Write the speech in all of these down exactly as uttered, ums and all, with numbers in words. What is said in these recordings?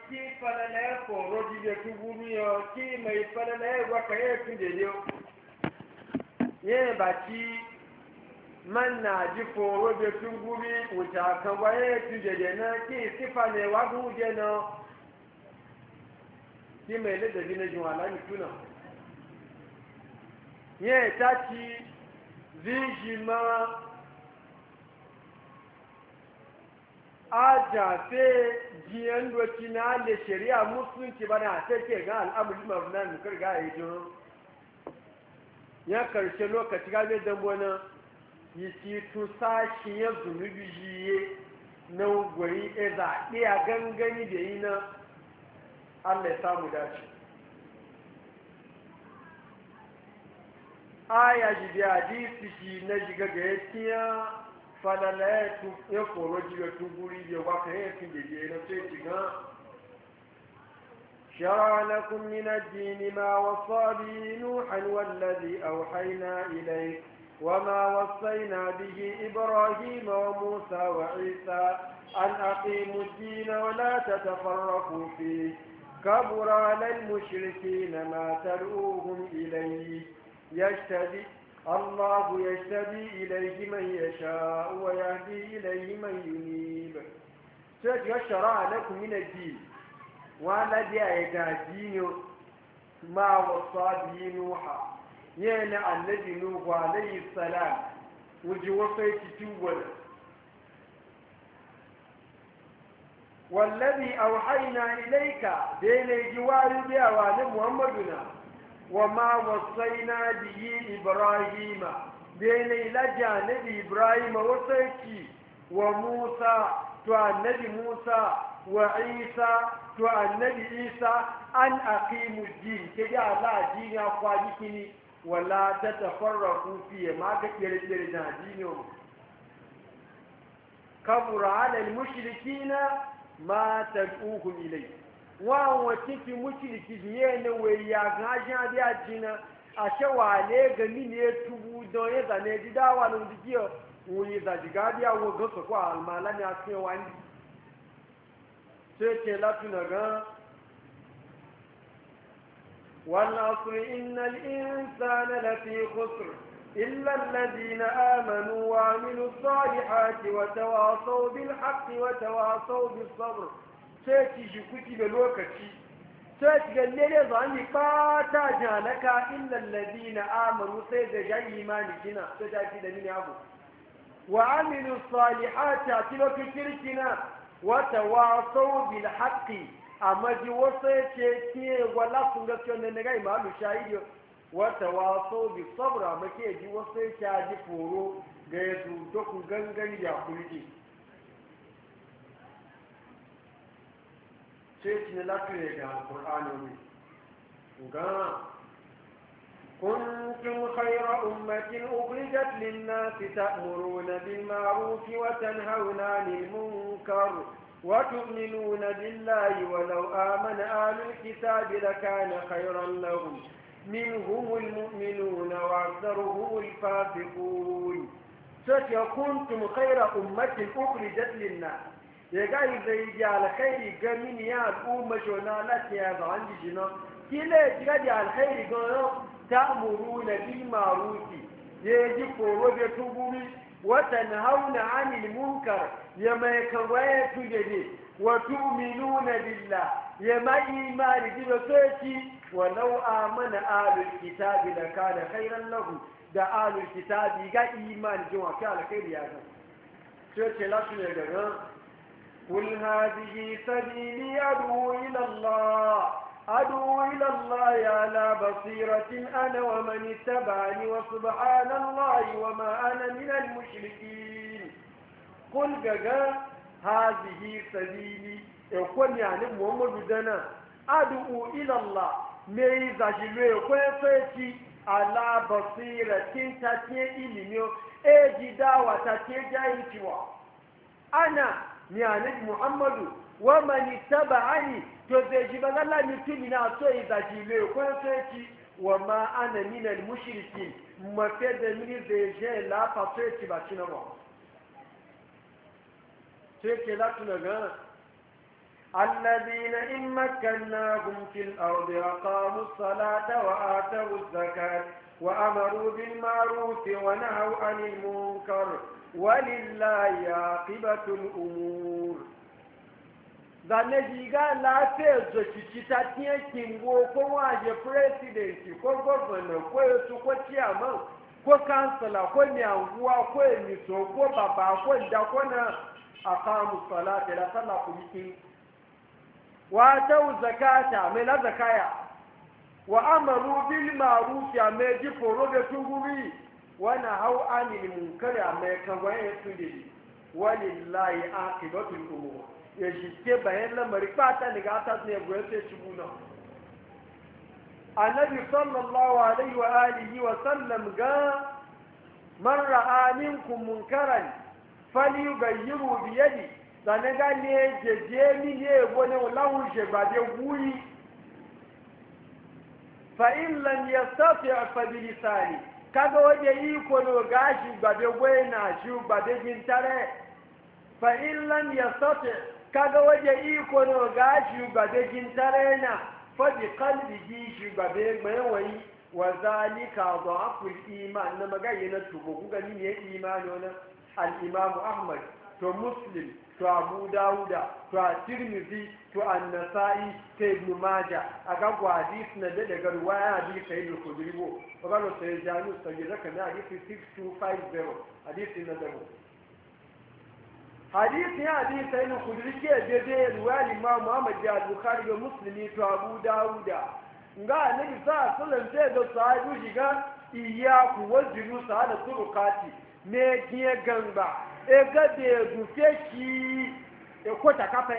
ki falala ya koro jibe tuguru yo ki mai falala ya waka ya fi da yau ye ba ki man na ji foro da tuguri wuta kan waye fi da na ki sifa ne wa guje na ki mai da dabi na jiwala ni tuna ye ta ci zijima aja fe jiyan doki na da shari'a musulunci bana sai ke ga al'amuri mabna mu karga yi jo ya karshe lokaci ga bai dan bona yi ci tu sashi ya zunubi jiye na gwari eza iya gangani da yi na Allah ya samu dace aya ji da hadisi ji na jiga ga yakiya falala ya koro jiga tuguri da waka ya fi jeje na sai shiga شرع لكم من الدين ما وصى به نوحا والذي أوحينا إليك وما وصينا به إبراهيم وموسى وعيسى أن أقيموا الدين ولا تتفرقوا فيه كبر على المشركين ما تدعوهم إليه يجتبي الله يجتبي إليه من يشاء ويهدي إليه من ينيب شرع لكم من الدين وأنا جاء دين ما وصى به نوحا يعني الذي نوح عليه السلام وجوفيت تول والذي أوحينا إليك بين جوار بأوان محمدنا وما وصينا به إبراهيم بين إلى جانب إبراهيم وصيتي وموسى النبي موسى وعيسى النبي عيسى أن أقيموا الدين كجا الله دين أخواني ولا تتفرقوا فيه ما كثير من دينهم كبر على المشركين ما تدعوهم إليه وهو تيجي مشرك دينا وياغاجا دي أجينا أشوالي غنين يتوبوا دون يزاني دي داوا نوديو ويزاجيغا دي أو غفقوا المالاني أسمي واني سيكي لا تنغان والعصر إن الإنسان لفي خسر إلا الذين آمنوا وعملوا الصالحات وتواصوا بالحق وتواصوا بالصبر سيتي شكوتي بلوكتي سيتي قال لي ظني قاتا جانك إلا الذين آمنوا سيد جاي إيماني جنا سيتي دمين أبو وعملوا الصالحات أتلوك كركنا وتواصوا بالحق amma ji wasu ya ce ke wala sun gaskiya ne na gai malu shahidiyo wata waso bi sabra make ji wasu ya ce ji foro ga ya zuto ku gangan ya kulki sai ci ne lafiya ga alƙur'ani ne ga كنتم خير أمة أخرجت للناس تأمرون بالمعروف وتنهون عن المنكر وتؤمنون بالله ولو آمن أهل الكتاب لكان خيرا لهم منهم المؤمنون وأكثرهم الفاسقون ستكنتم خير أمة أخرجت للناس يقال زي جعل خير قمين يا الأمة جنالات يا عندي جنا كلا يجعل خير قمين تأمرون بالمعروف يجب وجه وتنهون عن المنكر يما يكوايا تجدي وتؤمنون بالله يما إيمان بسيتي ولو آمن آل الكتاب لكان خيرا لهم دا آل الكتاب يقى إيمان جوا كان خير يا جماعة سيتي لا تنهي قل هذه سبيلي أدعو إلى الله أدعو إلى الله على بصيرة أنا ومن اتبعني وسبحان الله وما أنا من المشركين قل جاء هذه سبيلي يكون يعني محمد دنا أدعو إلى الله ميزا جلو يكون فيتي على بصيرة تتيه إلميو أجي دعوة تتيه جايتوا أنا يعني محمد ومن اتبعني تزيجب الله نتمنى سيدا جيلو كون سيتي وما أنا من المشركين مفيد من زيجي لا فسيتي باشنا ما سيتي لا تنغى الذين إن مكناهم في الأرض أقاموا الصلاة وآتوا الزكاة وأمروا بالمعروف ونهوا عن المنكر ولله عاقبة الأمور. zane jiga lafiya zokici ta tiye kingo ko waje presidenti ko governor ko yasu ko chairman ko kansala ko nyanguwa ko emiso ko baba ko da ko na aqamu salata la sallah ku yiki wa tau zakata mai la zakaya wa amaru bil ma'ruf ya mai ji foro da tunguri wa nahau anil munkari mai kan waye tudi walillahi aqibatul umur ya shike bayan lamari fata daga ta ne goye sai shibuna annabi sallallahu alaihi wa alihi wa sallam ga man ra'a minkum munkaran falyughayyiru bi yadi sanaga ne jeje mi ne gone lahu je bade guyi fa in lam yastati fa bi lisani kaga waje iko no gashi bade goye na shi bade gintare fa in lam yastati kaga waje iko no gashi bade gintare na fa bi qalbihi shi bade mai wai wa zalika dhaful iman na magayi na tubo kuga ni ne imani wannan al-imam ahmad to muslim to abu dauda to tirmidhi to an-nasa'i to ibn majah aga hadis na da daga riwaya hadisi sai da kudribo bagalo sai jami sai zaka na hadisi six two five zero hadisi na da hadisi ya hadisi sai da kudri ke da da riwaya imam muhammad da bukhari da muslimi to abu dauda nga annabi sa sallan sai da sahabu shiga iyaku wajiru sa da turukati ne giye gamba e gade dufe ki e kota kafe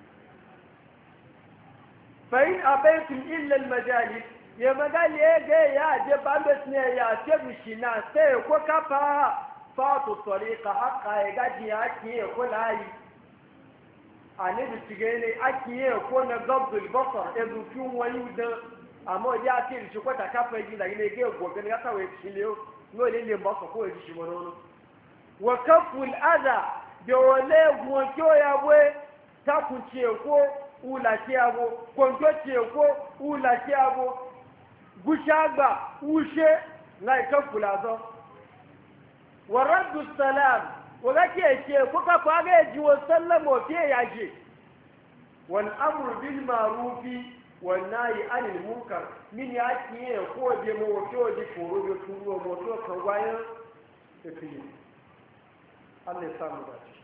fa in abaytum illa al majalis ya magali e ga ya je bambes ne ya ce bishina sai ko kafa fatu tariqa haqa e gaji ya ki e ko layi annabi tigene akiye ko na gabdul basar e dufin wayuda amma ya ce shi kwata kafa yi da ne ga gobe ne ka wai shi ne no le le mbaso ko ji shi mono wa kaful adha de wale gun kyo ya we ta ku ce ko ula ce abo konjo ce ko ula ce abo gushagba ushe lai kaful azo wa raddu salam wa gake ce ko ka fa ga ji wa sallamo ke yaje wal amru bil ma'rufi wallahi anil munkar min ya kiye ko je mo wato ji foro da turo mo to kan wayan tafi Allah ya samu dace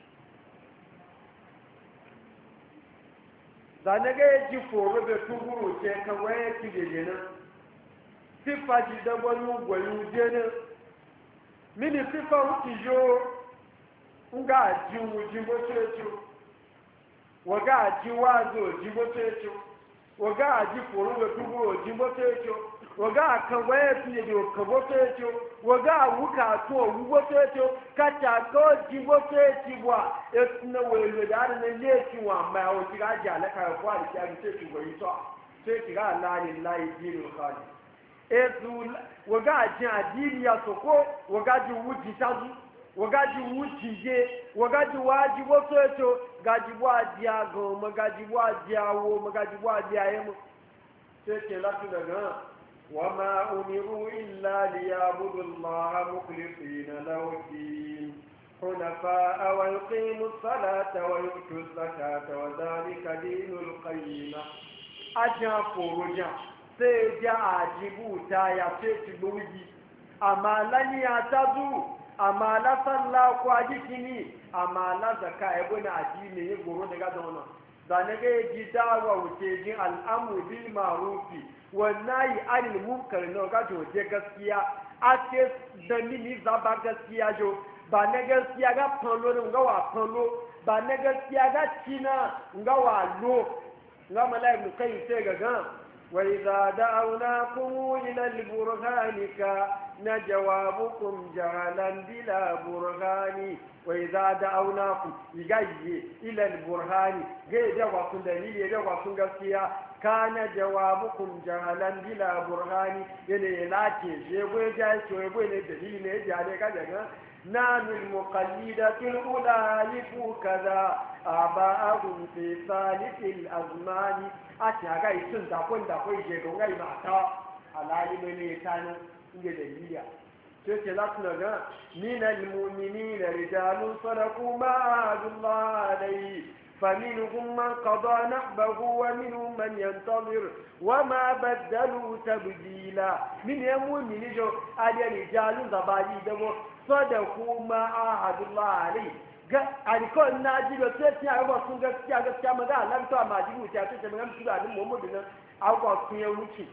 da ne ga ji foro da turo je kan wayan ki je ne sifa ji da wani gwayu je ne mini sifa uki jo nga ji wu ji bo techo waga ji wazo ji bo techo waga aji foro da tubu jimbo techo waga kan waye fiye da kabo techo waga wuka to wugo techo kacha ko jimbo techi bwa etna wele da na leti wa ma o tiga jala ka ko ali ya techi go ito techi ga la lillahi dinul khali ezu waga aji adili ya soko waga ji wuji tazu wagaji wujije wagaji waji wosocho gaji waji ago magaji waji awo magaji waji ayemo tete latu daga wama umiru illa liyabudu allaha mukhlisina lahu din hunafa wa yuqimu as-salata wa yu'tu az-zakata wa dhalika dinul qayyim aja foroja se ja ajibuta ya tete gbogi amalani atazu amma la sallah ko ajikini amma la zakka e bona addini ne goro daga dona da ne ga ji dawa wuce jin al'amru bil ma'rufi wan nahi anil munkar no ga to je gaskiya ake da mini zaba gaskiya jo ba ne gaskiya ga polo ne ga wa polo ba ne gaskiya ga tina ga wa lo ga malai mu kai sai ga ga wa idza da'awnakum ila al-burhani ka na jawabukum jahalan bila burhani wa idza da'awnakum igayye ila al-burhani gai da wa kun dalili da wa kun gaskiya kana jawabukum jahalan bila burhani yana lake je goye ja ce goye ne dalili ne ja ne ka daga نحن المقلدة الأولى ألفوا كذا آباءهم في ثالث الأزمان أشياء غير سنة كنت أقول شيء غير معتا على علم لسانا جديدة تتلقنا من المؤمنين رجال صدقوا ما عاهدوا الله عليه فمنهم من قضى نحبه ومنهم من ينتظر وما بدلوا تبديلا من المؤمنين جو أدي رجال زبادي دبو صدقوا ما عاهدوا الله عليه alikon na ji da sai tiya ga sun gaskiya gaskiya maza Allah to amma ji wuta ta ce mun su da Muhammadu nan agwa sun ya wuce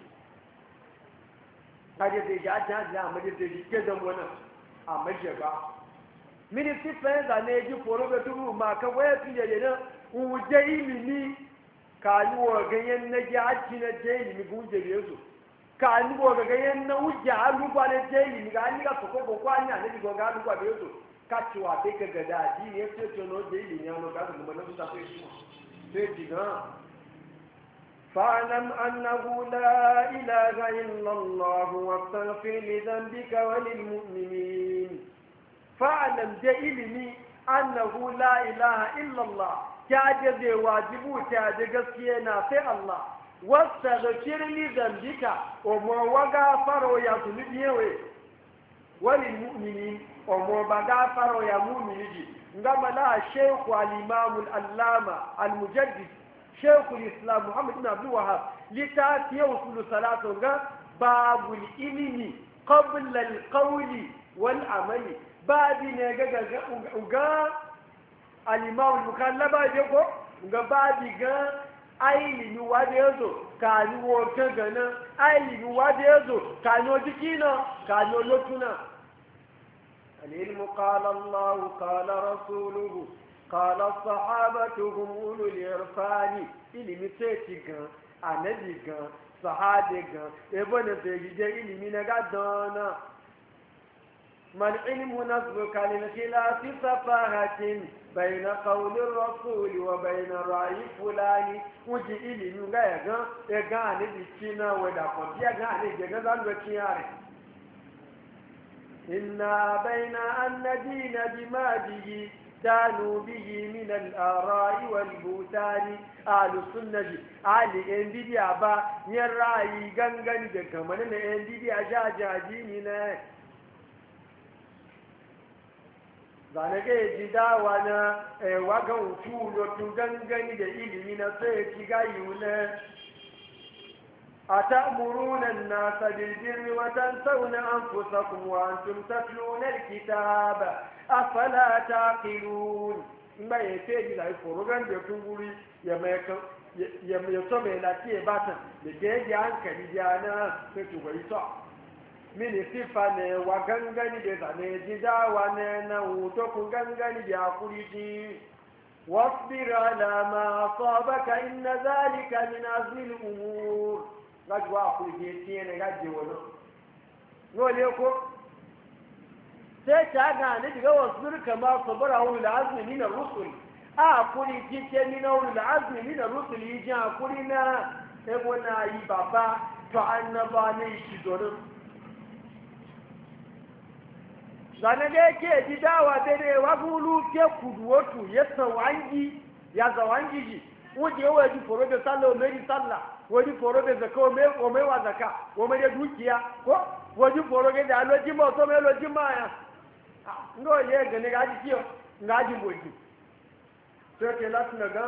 kaje da ja ja ja amma da ji ke da wannan amma je ba ministry friends ne ji foro be turu ma ka waya tije ne u je ilimi ka yi wa ganyen na ji haji na je ilimi bu je be su ka ni bo ga ganyen na uja alu ba ne je ilimi ga ni ga ko ko ko anya ne go ga alu ba be su kacewa bai ga gada ji ne sai to no je ilimi ya no ga kuma na su ta sai shi sai diga fa'lam annahu la ilaha illa Allah wastaghfir li dhanbika wa lil mu'minin fa'lam je ilimi annahu la ilaha illa Allah ya je zai wajibu ta da gaskiya na sai Allah wastaghfir li dhanbika o mo waga faro ya tulubi yewe wa lil mu'minin ọmọ bàgá fárọ ya múmìnì jì ngama la sheikhu al-imam al-allama al-mujaddid sheikhu al-islam muhammad ibn abdul wahhab litati usul salatu ga babul ilmi qabla al-qawli wal amali babi ne ga ga ga al-imam al-mukallaba je ko ga babi ga aili ni wade yazo kani wo gana aili ni wade yazo kani o dikina kani o lotuna العلم قال الله قال رسوله قال الصحابة هم أولو العرفان إلي متيتي النبي صحابي ابن زيد إلي من قدانا ما العلم نسبك للخلاف سفاهة بين قول الرسول وبين رأي فلان وجي إلي من غير إغاني بكينا ودقون يغاني بكينا ودقون إنا بين أن ندين بما به دانوا به من الآراء والبوتان أهل السنة أهل الإنبياء أبا يرأي غنغن كمان الإنبياء جاجاجيننا zanage ji dawa na wagan tulo tu gangani da ilimi na sai ki gayu na أتأمرون الناس بالبر وتنسون أنفسكم وأنتم تتلون الكتاب أفلا تعقلون ما يتجي لا يفرغان يتوبولي يسمى لكي باتا لكي عنك لجانا ستوبيسا من صفة وغنغاني بزاني جدا ونانا وتوكو غنغاني بأقولي واصبر على ما أصابك إن ذلك من عزم الأمور láti wá àkùrìdì etí ẹni láti wọ̀nà wọ́n lé kó sai ta ga ne daga wasu kama sabara wani azmi min ar-rusul a kuri kike min wani azmi min ar-rusul yi jan kuri na sai gona yi baba to annaba ne shi dorin zane da yake ji dawa dare wa gulu ke kuduwatu ya sawangi ya zawangi ji wuje wa ji foro da sallah mai sallah wani foro da zakka o mai wa zakka o mai da dukiya ko wani foro da aloji ma to mai aloji ma ya ngo ye gane gaji kiyo ngaji boji to ke latna ga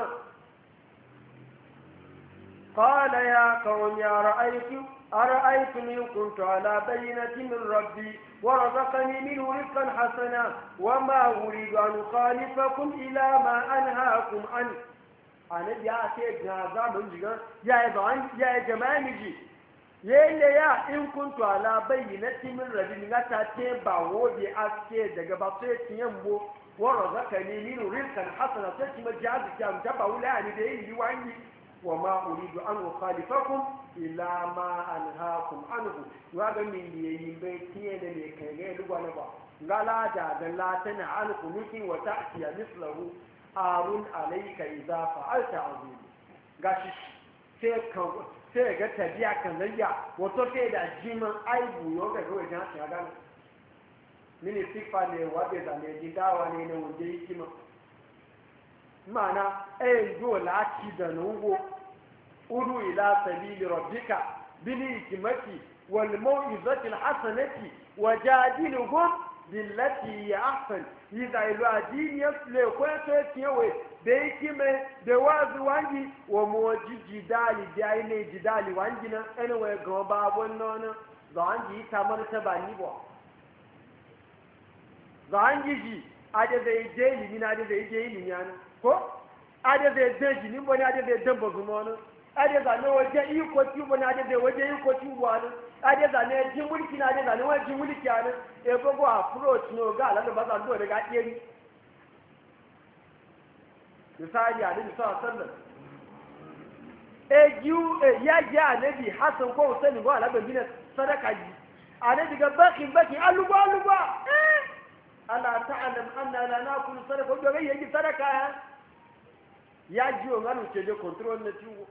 qala ya qawm ya ra'aytu ara'aytum in kuntu ala bayyinatin min rabbi wa razaqani minhu rizqan hasana wa ma uridu an ukhalifakum ila ma anhaakum an annabi ya ce ga zaman jiga ya yi zaman ya yi jama'a miji yayin ya in kuntu ala bayyinati min rabbi ga ta ce ba wodi aske daga ba sai tiyan bo wa razaqani min rizqan hasana sai ki majazi ki am ta ba wala ni da yi wani wa ma uridu an ukhalifakum ila ma anhaakum anhu wa ga min yi bai tiye da ne kai ga duk wani ba ngala da da la tana an kunuki wa ta'tiya mislahu arun alayka idza fa'alta azim gashi sai ka sai ga tabiya kan zayya wato sai da jiman aibu yo ga ga wajen ta ga mini sifa ne wabe da ne ji dawa ne na wanda yake ma mana eh do la ci da nugo udu ila sabili rabbika bil hikmati wal mau'izati al hasanati wajadilhum billati hi ahsan idha ila adin yasle ko to tiwe da hikime da wazi wangi wa mojiji dali da ile jidali wangi na anyway go babon nono zangi tamar ta bani bo zangi ji ade zai je ilimi na ade zai je ilimi yana ko ade zai je jini bo ne ade zai dambo zumono ade za ne waje iko ti bo ne ade zai waje iko ti bo ana ade za ne ji mulki na ade za ne waje mulki ana e gogo approach no ga la ba za ndo daga diyeri misali ali sallallahu alaihi wasallam e ju e ya ja nabi hasan ko usani ko ala bin sadaka ji anabi ga baki baki aluba aluba ala ta'lam anna la nakul sadaka ko ga yi sadaka ya ji o nganu ce de control na tiwo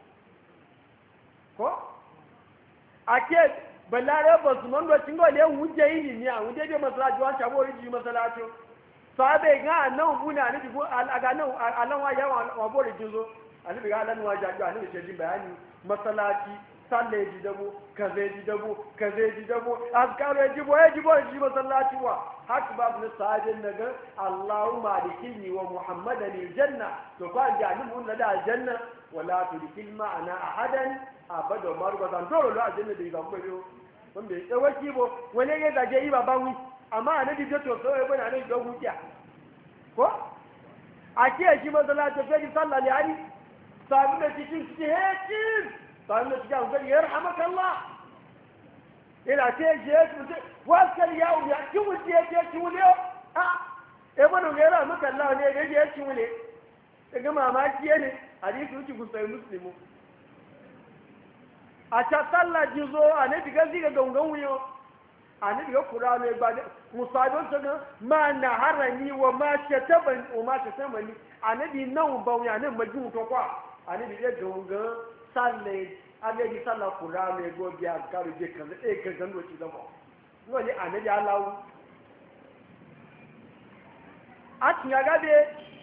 ko ake balare ba su mando cingo le wuje yi ni a wuje de masalaji wa shabo ri masalaci sabe ga nan buna ni ko aga nan alan wa ya wa bore jizo ani ga alan wa ja ani ce jin bayani masalaci salle ji dabo kaze ji dabo kaze ji dabo azkaro ji bo ji bo ji masalaci wa hak babu ne sajin daga Allahumma dikini wa Muhammadan aljanna to fa ja ni mun da aljanna wala tudkil ma'ana ahadan abada marwa zan dole lo aljanna da ga ko wanda ya waki bo wani ya gaje yi baba wi amma annabi da to sai bane annabi da hujja ko a ce shi masalaci sai sallah ne ari sabu da cikin shi he قال له تجاه قال يرحمك الله إلى تيجي واسكال ياو يا شو بدي أجي شو ليه آه إبنا غيره ما كان الله ليه يجي شو ليه يا جماعة ما تيجي حديث وجه قصة مسلم أتصلى جزء أنا بيجي كذا غونغويو أنا بيجي قرآن بعد مصابون سجى ما نهرني وما شتمني وما شتمني أنا بينام باوي أنا مجنون تقوى أنا بيجي غونغ salle abeji salla qur'an e go biya karu je kan e kan dan do ci da mo wani anabi alawu ati agabe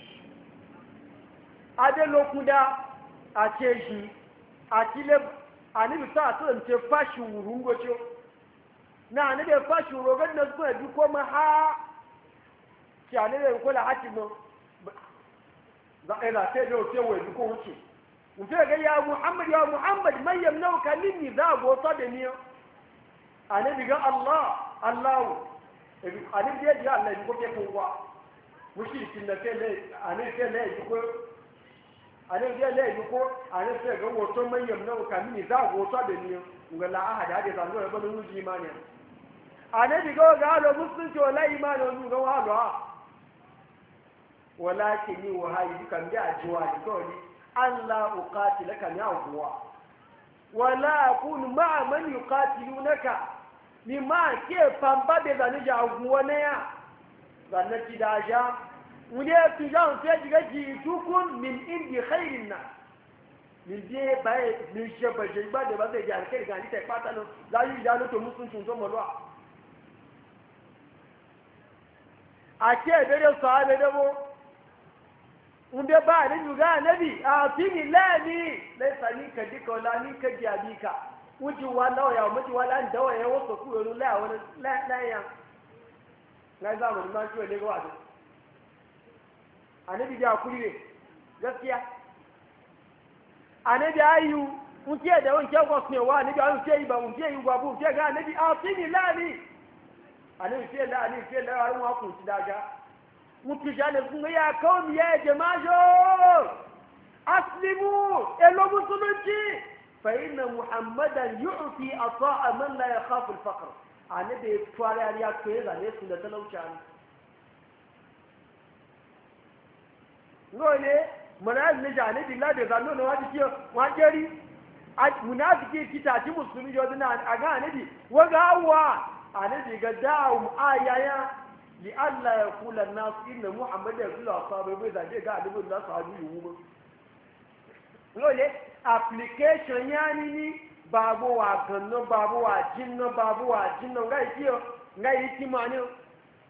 ade lokunda acheji atile anibi sa to nte fashi wurungo cho na anibi fashi wuro ga na ko bi ko ma ha ci anibi ko la hati mo za ila te do te we bi ko wuci mutum ga ya Muhammad ya Muhammad man yamnauka minni za go to da ni anabi ga Allah Allah anabi ya ji Allah ko ke kowa mushrikin da ke ne anabi ke ne ko anabi ya ne ko anabi ga wato man yamnauka minni za go to da ni ga la ahada da zan zo ba nu ji imani anabi ga ga lo musulunci wala imani wani ga walo walakin ni wa hayi kan ga ajiwa ko ni Allah uqatilaka ya huwa wala akunu ma'a man yuqatilunaka mimma ke pamba be zani ja huwa ne ya zanati daja mune tu jan sai diga ji tukun min indi khairin nas min je bai min shaba je ba da ba zai ja kai ga ni ta pata no la yi ja no to musun tun to mo lo a ke bere sahabe da mo unde ba ni juga nabi a fini lani laisa ni ka dika wala ni ka jabika uji wala ya muji wala ndawa ya wasu ku yo la wala la la ya na za mu ma ciwo ne ga wato anabi da kuri gaskiya anabi ayu unke da wanke ko ne wa anabi ayu ce ba unke yi babu unke ga anabi a fini lani anabi ce la ni ce la wa ku ci daga mutu jale kun ya kaum ya jama'a aslimu elo musulunci fa inna muhammadan yu'ti ata'a man la yakhafu al-faqr ana da tware ya kai da ne sun da talauci an ngole manaz ne jane billahi da zanno ne wadi kiyo wajeri munafiki kitati musulmi jodina aga anabi waga hawa anabi ga da'um ayaya li alla yaqula an-nas inna muhammadan yaqulu ashabu bai zaje ga adabu da sahabi yuwu lole application yani ni babu wa ganno babu wa jinno babu wa jinno ga ikiyo ga iki mani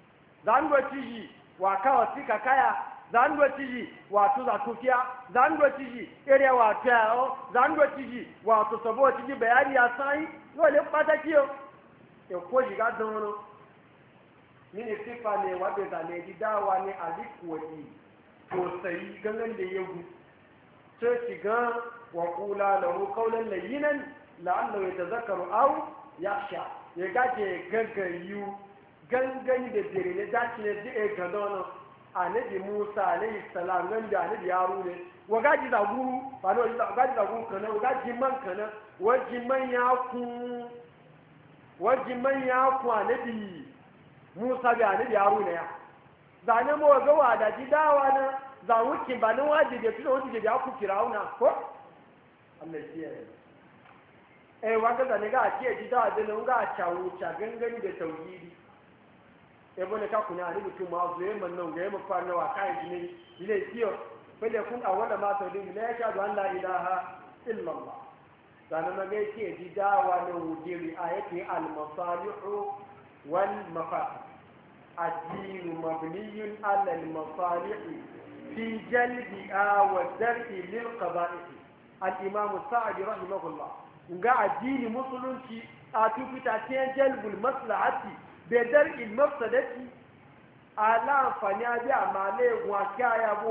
zando ciji wa kawa sika kaya zando ciji wa tuza tufiya zando ciji ere wa tao zando ciji wa to sobo ciji bayani ya sai no le pataki yo e ko jiga dono mini sifa ne wa be zane di dawa ne alikuwadi to sai gangan da yagu sai shiga wa qula lahu qawlan layyinan la'allahu yatazakkaru aw yakhsha ya gaje gaggayu gangan da dire ne dace ne da ga dono annabi Musa alayhi salam nan da annabi Harun ne wa gaji da guru ba no gaji da guru kana wa gaji man kana waji man ya ku waji man ya ku annabi Musa bi annabi Harun ya zane mo ga wa da dawa na za wuki ba nan waje da fito waje da ku kirauna ko Allah ya yi eh wanda da ne ga ce ji da da nan ga chawu cha gangani da tauhidi e bone ka kuna ni mutum ma zuye man nan ga mu fa nawa kai ne ne kiyo bale kun awala ma tauhidi la yashhadu an la ilaha illa Allah dan ma ga ce ji dawa ne wujiri ayati al masalih wal mafasid الدين مبني على المصالح في جلبها والدرء للقبائح الإمام السعدي رحمه الله وقع الدين مسلمتي أتوفي تاتين جلب المصلحة بدرء المفسدة على فنيادي أمالي وكايا بو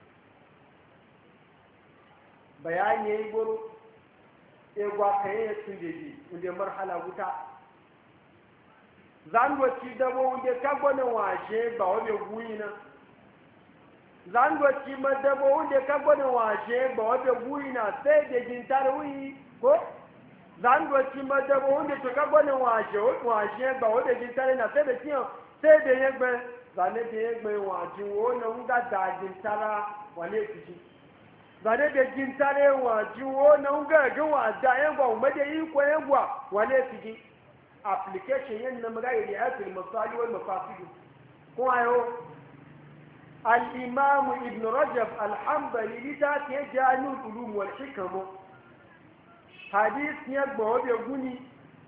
بيان يبرو إيقوا كيه سنجدي ودي مرحلة وتا zangoci dabo wunde kagwana washe ba wabe guyina zangoci madabo wunde kagwana washe ba wabe guyina sai da jintar wuyi ko zangoci madabo wunde to kagwana washe washe ba wabe jintar na sai da kiyan sai da yegbe zane da yegbe waji wona nga da jintara wale fiji zane da jintare waji wona nga ga wada yegwa umade yi ko yegwa wale fiji application yin na magana da ayatul masali wal mafasid ko ayo al-imam ibn rajab al-hanbali lita ke jami'ul ulum wal hikam hadith ne gbo be guni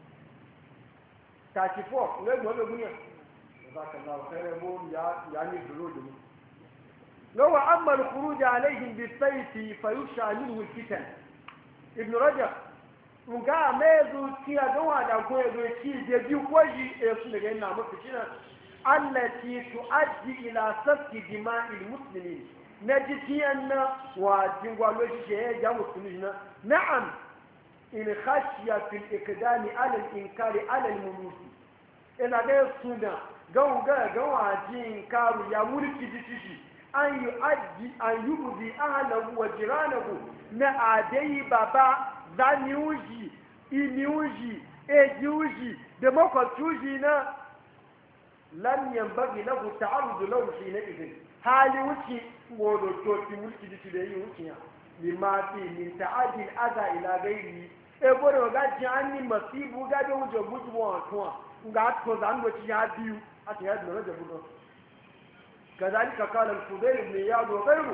thirty-four ne gbo be guni jazakallahu khairan bo ya ya ni duro dum law amma al-khuruj alayhim bis-sayf fayusha minhu al-fitan ibn rajab nga mezu tiya ga wada ko ezo ci je bi koji e su daga ina mu fitina allati tuaddi ila safki dima'il muslimin najtiyanna wa jingwa lo je ja muslimina na'am in khashiya fil iqdami ala al inkari ala al muluki ina ga suna ga ga ga wajin karu ya mulki ditishi an yuaddi an yubdi ahlahu wa jiranahu na adai baba zani uji ini uji eji uji da makwabci uji na lam yanbaghi lahu ta'arrudu lahu hina idin hali wuci wodo to ti mulki di da yi wuci ya lima fi min ta'adil adha ila ghairi e boro ga jani masibu ga da wujo gudu wa tuwa ga to zan do ci ya biyu a ta yadda da budo kazalika qala al-fudayl ibn iyad wa ghayru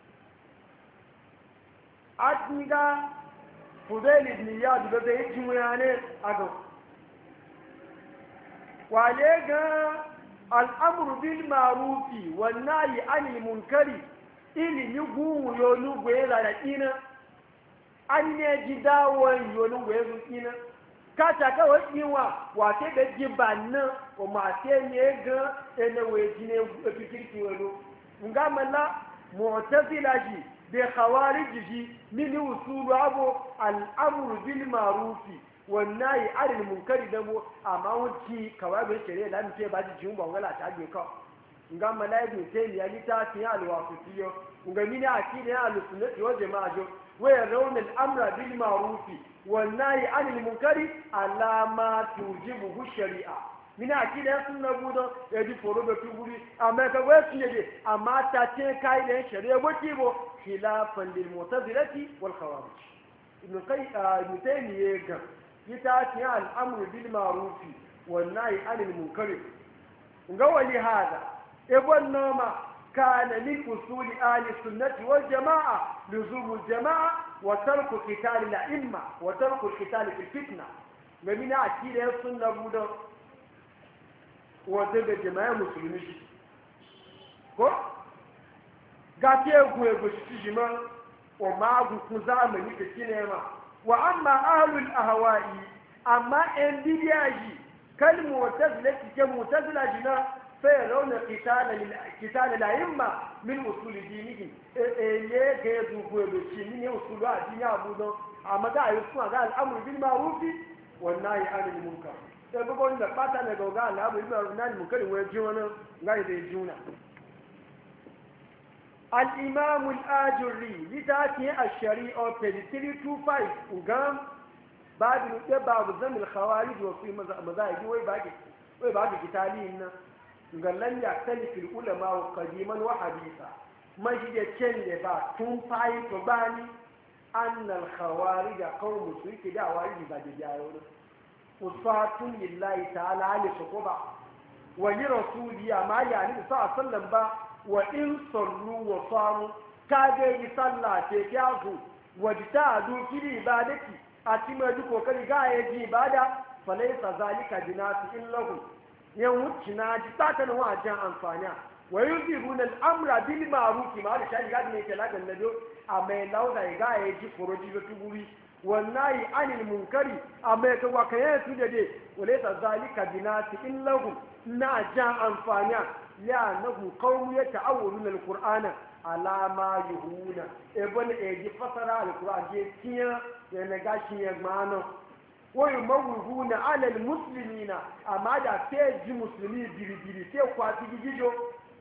atniga Fudail ibn Iyad da zai ji muyane a ga wale ga al'amru bil ma'rufi wan nahyi anil munkari ilimi guwu yonu gwela da ina an ne ji dawon yonu gwela ina ka ta ka wasiwa wa te da jibanna o ma te ne ga ene we ji ne fikirki wado ngamala mu'tazila ji da khawariji min usul abu al-amru bil ma'ruf wan nahy 'anil munkari dabo amma wuci kawai bai shari'a da muke ba ji jin bangala ta ge ka nga malaiku sai ya lita ti al-waqtiyo nga mini akida al-sunnati wal jama'a jo wa yarawna al-amra bil ma'ruf wan nahy 'anil munkari ala ma tujibu shari'a mina akida sunna budo e di foro be tuguri amma ka wasu ne amma ta ce kai da shari'a goki bo khilafan lil mu'tazilati wal khawarij ibn qayyim ibn taymiyyah ga yita al amru bil ma'ruf wan nahy 'anil munkar ga wali hada ibn noma kana min usul ahli sunnati wal jamaa luzum al jamaa wa tarku qital al a'imma wa tarku qital fil fitna ga mina akida sunna budo wanda da jama'a musulmi shi ko ga ke guye go shi shi ma o ma gu ku zamani da kinema wa amma ahlul ahwa'i amma en bidiyaji kal mu'tazila ke mu'tazila jina fa launa qitala lil qitala la imma min usul dinihim e ye ga du guye go shi ni usul adini abudo amma ga ayu kuma ga al'amru bil ma'ruf wan nahy 'anil munkar sai bugo da fata ne ga al'amru bil ma'ruf wan nahy 'anil munkar wai ji wannan ga da juna الإمام الآجري لذاته الشريعة ثلاثة مئتين وخمسة وعشرين وقام بعد نتبع بزم الخوارج وفي مذاهب ويباقي ويباقي كتالين قال لن يختلف العلماء قديما وحديثا ما جد كن با تنفعي تباني أن الخوارج قوم سويك دا وارج بعد جايون وصفات لله تعالى على شكوبا ولرسوله ما يعني صلى الله عليه وسلم با wa in sallu wa samu kage yi sallah ce kyazu wa jitadu fil ibadati a cikin duk kokari ga ya ji ibada falaysa zalika jinatu illahu yan wuce na ji sata na wajen amfani wa yuziruna al-amra bil ma'ruf ma da shani ga ne ke lagan nado a mai lauda ga ya ji foroji da tuguri wallahi anil munkari a mai ka wa kayan su da dai walaysa zalika jinatu illahu na jan amfani لأنه قوم يتعودون القرآن على ما يهون ابن ايجي فسر القرآن جيتيا ينغاشي يغمانو ويموهون على المسلمين أما دا تيجي مسلمين بيري بيري تيو قواتي جيجو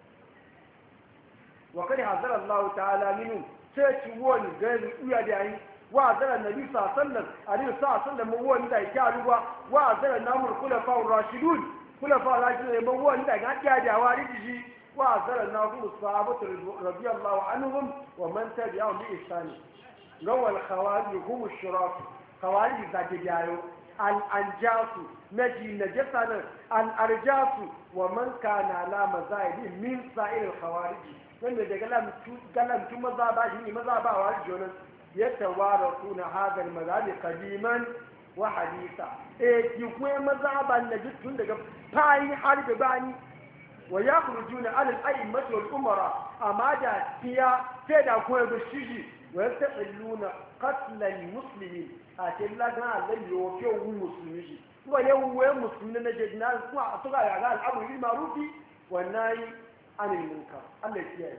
وقد حذر الله تعالى منه تيجي غير إيادي وعذر النبي صلى الله عليه وسلم عليه الصلاة والسلام هو ندى يكالوا وعذر النامر الخلفاء الراشدون خلفاء الراشدون يبقوا ندى يكالوا وارجي وعذر النامر الصحابة رضي الله عنهم ومن تبعهم بإحسان لو الخوارج هم الشراف خوارج ذات جايو الأنجاس نجي نجسنا الأرجاس ومن كان على مذاهب من سائر الخوارج لما يقول قلم ثم مذابا شيء مذابا وارجونا يتوارثون هذا المذهب قديما وحديثا إيه يكون مذهبا نجد daga fayi har da bani wa yakhrujuna ala al-a'immati wal umara amma da tiya sai da koyar da shiji wa yastaqilluna qatl al-muslimin a ce lagan Allah yo ke wu muslimi ko ne wu muslimi na jidna kuma a tuga ga al-amru bil ma'ruf wa nahy anil munkar Allah ya kiyaye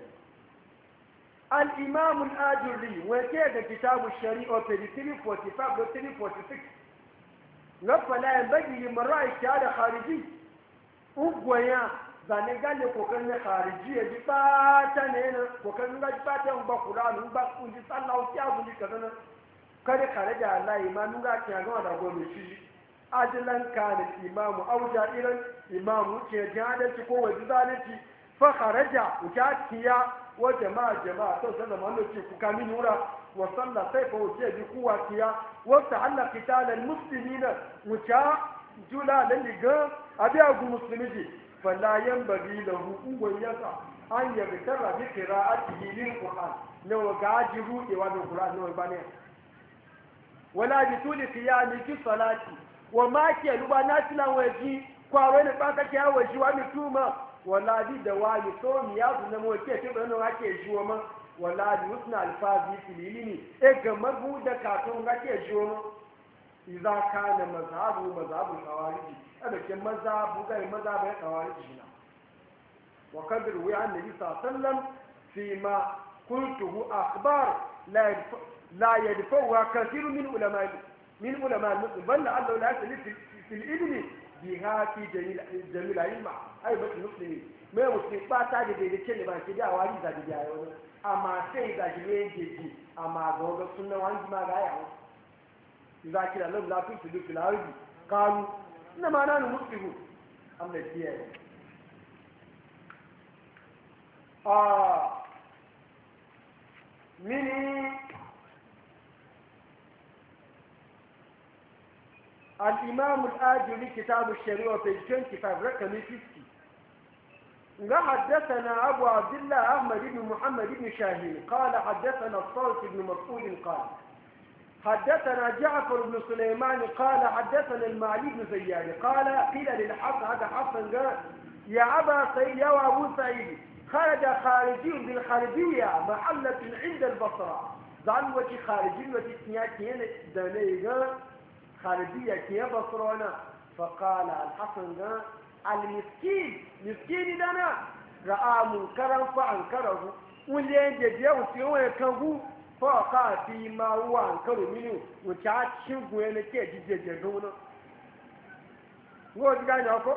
الإمام الآجري وكذا كتاب الشريعة ثلاثة وخمسين و ثلاثة وستين نفى لا ينبغي لمرأة كهذا خارجي أبويا zane gane kokarin na khariji ya ji fata ne na kokarin ga ji fata ba Qur'an ba kun ji sallahu ya kun ji kaza kare kare da Allah imanu ga kiya ga da gobe shi ajilan kana imamu auja iran imamu ke jihadci ko wajen zalunci fa kharaja ujatiya wa jama'a jama'a to sai zaman da ku kami nura wa salla sai fa wuce bi kuwa kiya wa ta'alla qital al muslimina wuta jula da liga abiya gu muslimiji fala yanbaghi lahu ungon yasa an yabi tarra bi qira'atihi lil qur'an law gajiru e wa bil qur'an no bane wala bi tuli qiyami fi salati wa ma ke luba nafila waji kwa wani baka ke waji wa mituma wala bi da wayi to mi ya zuna mo ke ke bano ake jiwo ma wala bi usna alfazi fililini e ga magu da ka to ga ke jiwo ma idza kana mazhabu mazhabu khawarij ada ke mazhabu ga mazhabu khawarij na wa qadr wa annabi sallallahu alaihi wasallam fi ma qultuhu akhbar la la yadfa'u kathir min ulama min ulama al-muslim bal Allah la yasli fi al-ibn biha fi jamil jamil ilma ai ba muslimi me muslimi ba ta da daidai ce ne ba ke da wari da da yayo amma sai da jiye jeji amma ga ga sunna wani ma ga yawo idza kila lam la tu fi fil ardi qalu inna ma nanu muslimu amma kiyaye ah mini الإمام الآجري كتاب الشريعة في خمسين رقم خمسين حدثنا أبو عبد الله أحمد بن محمد بن شاهين قال حدثنا الصوت بن مسعود قال حدثنا جعفر بن سليمان قال حدثنا المعلي بن زياد قال قيل للحسن هذا حسن قال يا أبا سعيد يا أبو سعيد خرج خارجي بالخارجية محلة عند البصرة زعل وكي خارجي وكي كيان دليغا خارجية كي بصرنا فقال الحسن قال المسكين مسكين دنا رأى منكرا فأنكره واللي يجي يوسيوه يكنغو فوقع فيما هو أنكر منه وكاد شنقو ينكي جيجي جيجونا وقال قال يقول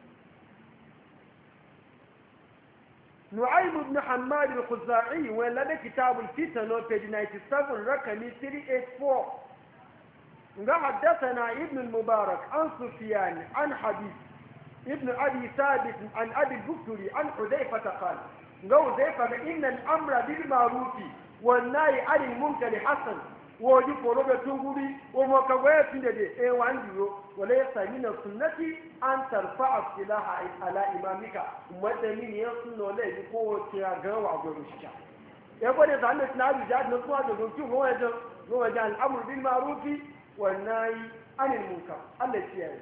نعيم بن حماد الخزاعي ولد كتاب الفتن وفي تسعة وتسعين رقم ثلاثمائة وثمانية وثمانين حدثنا ابن المبارك عن سفيان عن حديث ابن أبي ثابت عن أبي البكري عن حذيفة قال قال حذيفة إن الأمر بالمعروف والنهي عن المنكر حسن وجب فرض تنقلي ومكوية تندي ايه وعنده وليس من السنة أن ترفع السلاح على إمامك ومدنين يصن ولا يقوى تياغا وعبرشك يقول إذا أنت نعود جاد نصوى جدوكي هو يجب هو يجب الأمر بالمعروف والنهي عن المنكر التي يعني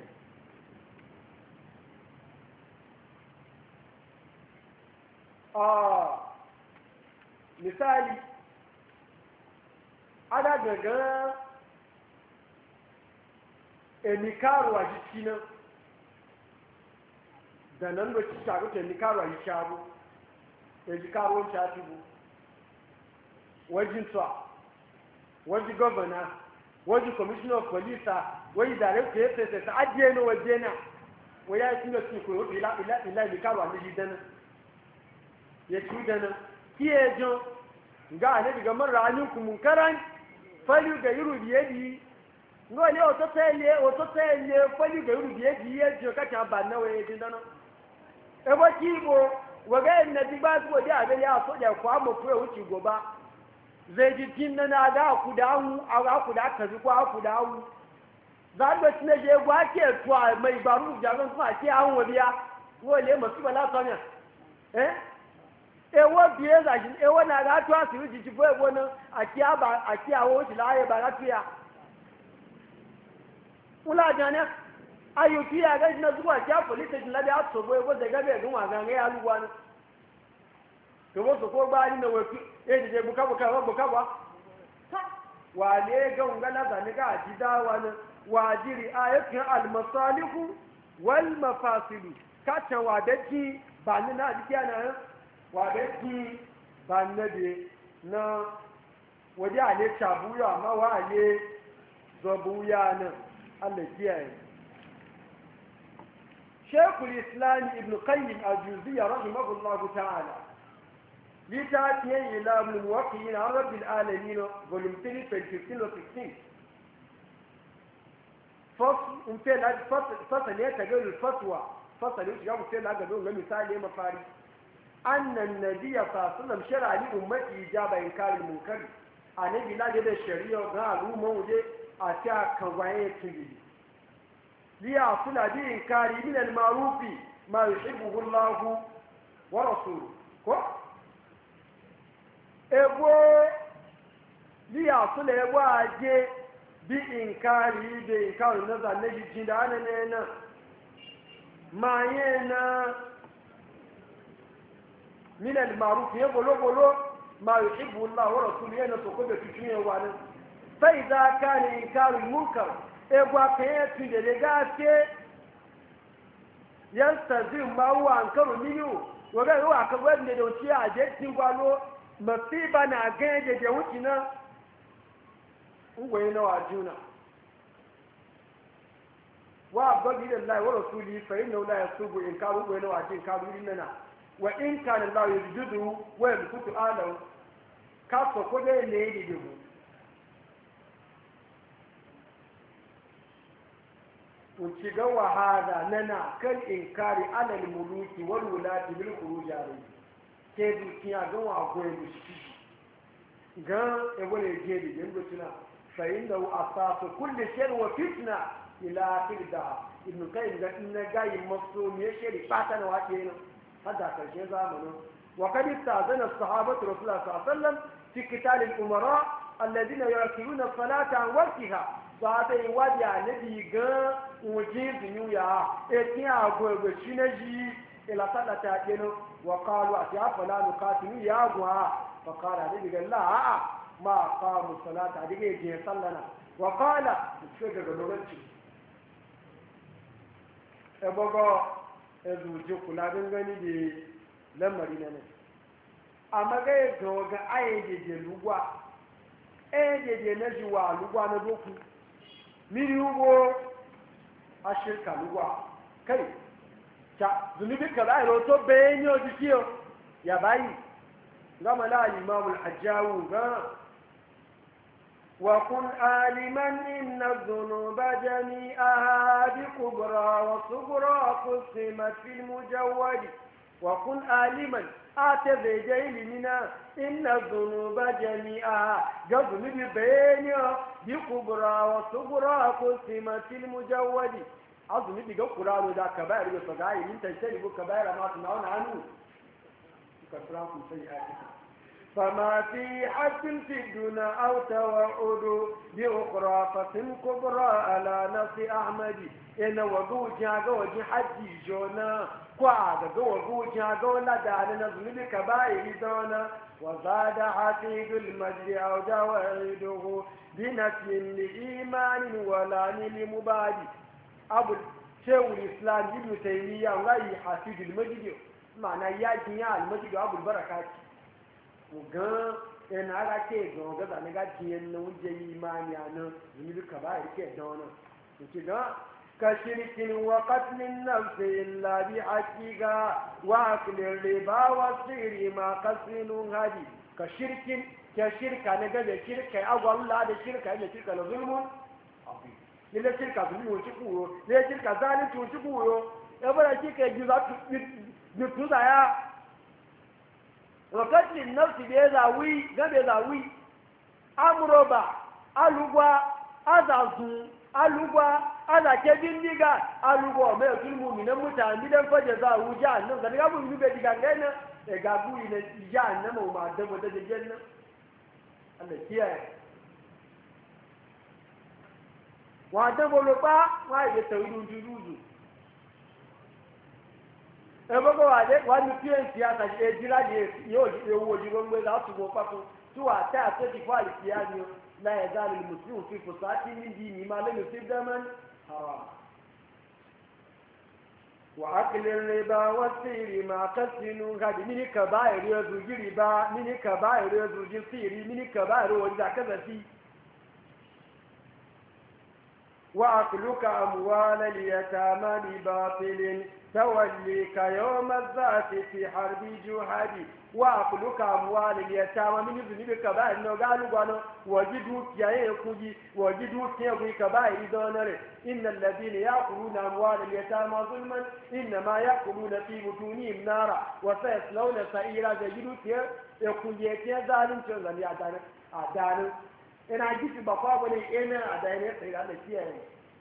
آه مثالي ana gaga emikaru a jiki nan da nan da ci sharu ta emikaru a yi sharu emikaru wani shafi bu wajen tsawa wajen governor wajen commissioner of police wajen director ya fesa ta ajiye na waje na wani ya yi suna cikin koyo ila ila emikaru a niji dana ya ci dana kiye jan ga ne daga mara hannun munkaran fali ga yuru biyadi ngole o to tele o to tele fali ga yuru biyadi ye jo ka ta ba na we din dana e bo kibo waga na di ba ko da abe ya so da kwa mo ko wuci goba zai ji tin na na da ku da hu a ku da ka ji kwa ku da hu za ba tine je gwa ke to mai baru jagan kuma ke an wadiya ngole masu bala sanya eh ewo biye za shi ewo na ga tuwa su yi jifo ewo nan a kiya ba a kiya wo shi laye ba ga tuya ula jana ayu tuya ga na zuwa kiya police station labi a so boye ko da gabe gun wa ga ya luwa ne to bo so ko ba ni na wetu e je buka buka wa buka ba wa le ga ngala za ni ga ji dawa ne wa jiri ayatun al masalihu wal mafasilu ka ta wa daji ba ni na ji yana wadaki ba nabi na waje a ne shabuya amma wa a ne zabuya nan Allah kiyaye Sheikhul Islam Ibn Qayyim al-Juziyya rahimahullah ta'ala litatiyan ila min muwaqqi'in an rabbil alamin volume three page fifteen or sixteen fasl un fait la fasl ya tagalu fatwa fasl ya ga mutai la ga don misali mafari أن النبي صلى الله عليه وسلم شرع لأمتي إجابة إنكار المنكر النبي لا جد الشريعة قالوا موجة أتى كوائن تجي ليحصل بإنكار من المعروف ما يحبه الله ورسوله كو إبو ليحصل إبو أجي بإنكار بإنكار النظر الذي جدانا لنا ما ينا من المعروف يقولوا قولوا ما يحب الله ورسوله ينسوا في تشميه وانا فإذا كان إنكار المنكر إبوا كيات في دلقاتي يستزيم ما هو أنكر منه وقال هو أكبر من دوشي عجيتي وقالوا مصيبة ناقين جوتنا وين واجونا وأبغى إلى الله ورسوله فإنه لا يسوق إنكاره وين واجين إنكاره لنا وإن كان الله يجده ويمكت آله كاسو كده اللي يجده وشجوا هذا لنا كالإنكار على الملوك والولاة بالخروج عليه كيف كيا جوا أقوى مشكلة جان أول الجيل جنبتنا فإنه أساس كل شيء وفتنة إلى آخر الدهر ابن القيم قال إن جاي مصوم يشري باتنا واتينا هذا كالشيء زمانه وقد استأذن الصحابة رسول الله صلى الله عليه وسلم في قتال الأمراء alladhina yuqimuna as-salata an waqtiha sahabe wadi anabi ga wujin dunya etin ago ego shinaji ila salata keno wa qalu atafala nuqatilu ya gwa fa qala anabi ga la ma qamu salata dige je sallana wa qala sai daga lokaci e bogo e duje kula gangani de lamari ne amma ga ga ga aye je lugwa e je je na juwa lugwa na doku miri ugo ashirka lugwa kai ta zunubi kaza ro to benyo dikiyo ya bayi gama la imam al-hajjawi ga وقل عالما إن الذنوب جميعها بكبرى وصغرى قسمت في المجود وقل عالما آتذي جيل منا إن الذنوب جميعها جذنب بين بكبرى وصغرى قسمت في المجود أظن بيقول قرآن ذا كبائر وصغائر من تجتنب كبائر ما تنعون عنه كفراكم سيئاتكم فما في حد في الدنيا أو توعد بأخرى فسن كبرى على نص أحمد إن وقو جاغ وجي حد جونا قاعد وقو جاغ ولا دعنا نظلم بكبائر دونا وزاد حفيد المجد أو جوعده بنفي لإيمان ولا لمبادي أبو شيخ الإسلام ابن تيمية غير حفيد المجد معنى يأتي المجد أبو البركات gan yana ala ke gan ga da ga jiyan na wuje imani ana ni ka ba yake da wannan ki ga ka shirkin wa qatlin nafs illa bi haqiqa wa aklir riba wa sirri ma qasinun hadi ka shirkin ka shirka ne ga da shirka agwa Allah da shirka ne shirka la zulmun abi ne da shirka zulmun ci kuro ne shirka zalunci ci kuro e bara kike ji za tu tu da ya wakati nafsi bezawi ga bezawi amroba alugwa azazu alugwa azake bindiga alugwa mai tulmu min mutane dan faje za wuja nan ga ga mun be diga ngana e ga bu ina ja nan mu ma da da janna Allah kiyaye wa da bolo ba wa ye tawidu jujuju ebogo wale wani pien siasa ejira je yo ewo ji gongwe za tu go papo tu ata ate ti kwali kiani la yazal al muslim fi fusati min dini ma lam yusib daman haram wa akli riba wa siri ma qasinu gadi mini kaba'ir yazu riba mini kaba'ir yazu siri mini kaba'ir wa zakaza fi wa akluka amwal al yatama bi batil توليك يوم الذات في حرب جهادي وأقلك أموال اليتامى من ذنب كبائر إنه قالوا قالوا وجدوا كيائي كوجي وجدوا كيائي كبائر دونر إن الذين يأكلون أموال اليتامى ظلما إنما يأكلون في بطونهم نارا وسيصلون سعيرا وجدوا كيائي كوجي كيائي ظالم شغل يعدانا أعدانا إن عجيب بقابل إنا أعدانا سعيرا لكيائي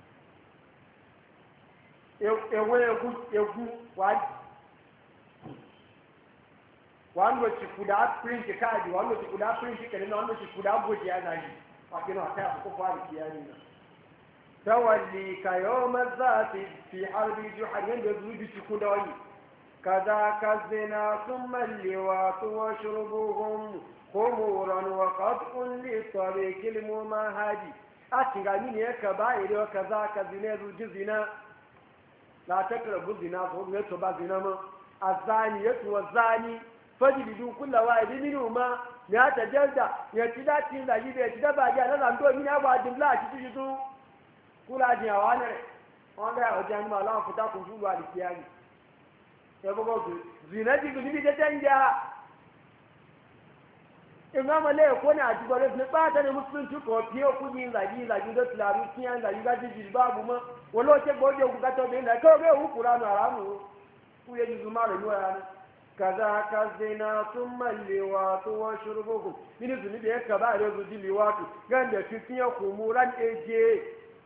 ewe egwu egwu wando chikuda print kadi wando chikuda print kadi wando chikuda boji anaji wakino ataya kukwali kiani na tawalli kayoma dhati fi harbi juhar yando zuji chikuda wani kaza kazina thumma liwatu wa shurubuhum khumuran wa qat'un li tariqil mumahadi atingani ne kaba'ir kaza kazina zuji zina لا تقربوا الزنا فهم يتوبا زنا الزانية والزاني فجلدوا كل واحد منهما مئة جلدة يتدا تيلا يبي يتدا باجي أنا لندو من أبو أجملا تجدوا كل أجي أوانا أنا أجاني ما لا فتا كنفوا على كياني يبغوا زنا تيجي نبي تتنجا imam le ko na ji gore ne ba ta ne musulunci ko biyo kujin zagi zagi da tularu kiyan zagi ga ji babu ma walo ce goje ku ga to be na ko ga ku qur'anu aramu ku ye ji zuma le yoya kaza kazina thumma liwatu wa shurubukum min zuni be ka ba re zuji liwatu ganda fitiya ku muran eje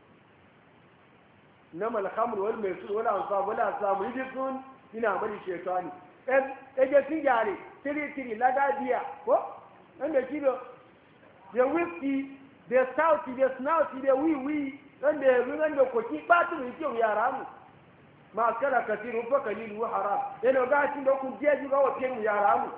namal khamr wal maisur wal ansab wal aslam yidun ina bari shaytani eje tijari tiri tiri lagadiya ko wanda kido da whisky da stout da snout da wiwi dan da ruwan da koki ba tu ne ke yara mu ma kala kasiru fa kalilu haram yana ga cin da ku je ga wa ke mu yara mu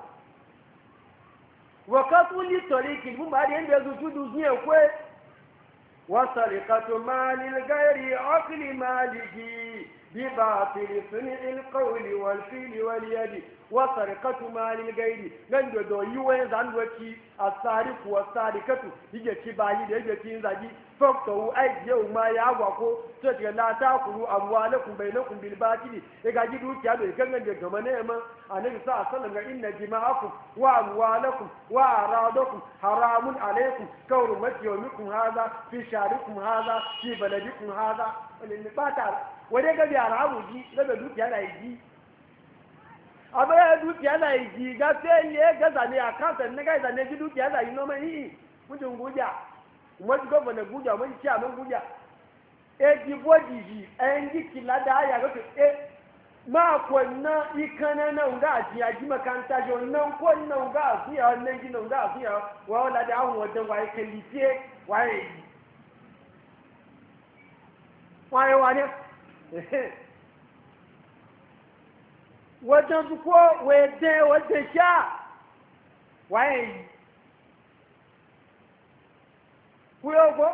wa qatuli tariqi mu ba da yanda zu tudu ne kwe wa sariqatu malil ghairi aqli maliki bi batil sunil qawli wal fili wal yadi wa sariqatu malil ghairi nan da do yiwe zan doki asariqu wa sariqatu yake ci bayi da yake cin zagi fakto ai yau ma ya gwa ko to ce la ta kuru amwalakum bainakum bil batili e ga ji dukiya da kan da gama ne ma annabi sa sallallahu alaihi inna dima'akum wa amwalakum wa aradakum haramun alaikum kawru matyumikum hadha fi sharikum hadha fi baladikum hadha wani bata wani ga bi haramu ji daga dukiya da yi abaya dukiya da yi ga sai ye ga zane akanta ne ga zane ji dukiya da yi no mai mujin guja wọ́n gọ́ọ̀nà gújà wọ́n tí àmọ́ gújà èjì bọ́jì yìí ẹ̀yìn kìládà ayà lókè é máa kọ̀ ná ìkànnà náà ń gá àti àjímọ̀kántà jọ náà kọ́ náà ń gá àfihàn ọ̀nẹ́jì náà ń gá àfihàn wọ́n ládà àwọn ọ̀dọ́ wáyé kẹlì tí é wáyé yìí wáyé wáyé wọ́n tó kọ́ wọ́n dẹ́ wọ́n dẹ́ ṣáà wáyé yìí kuyogo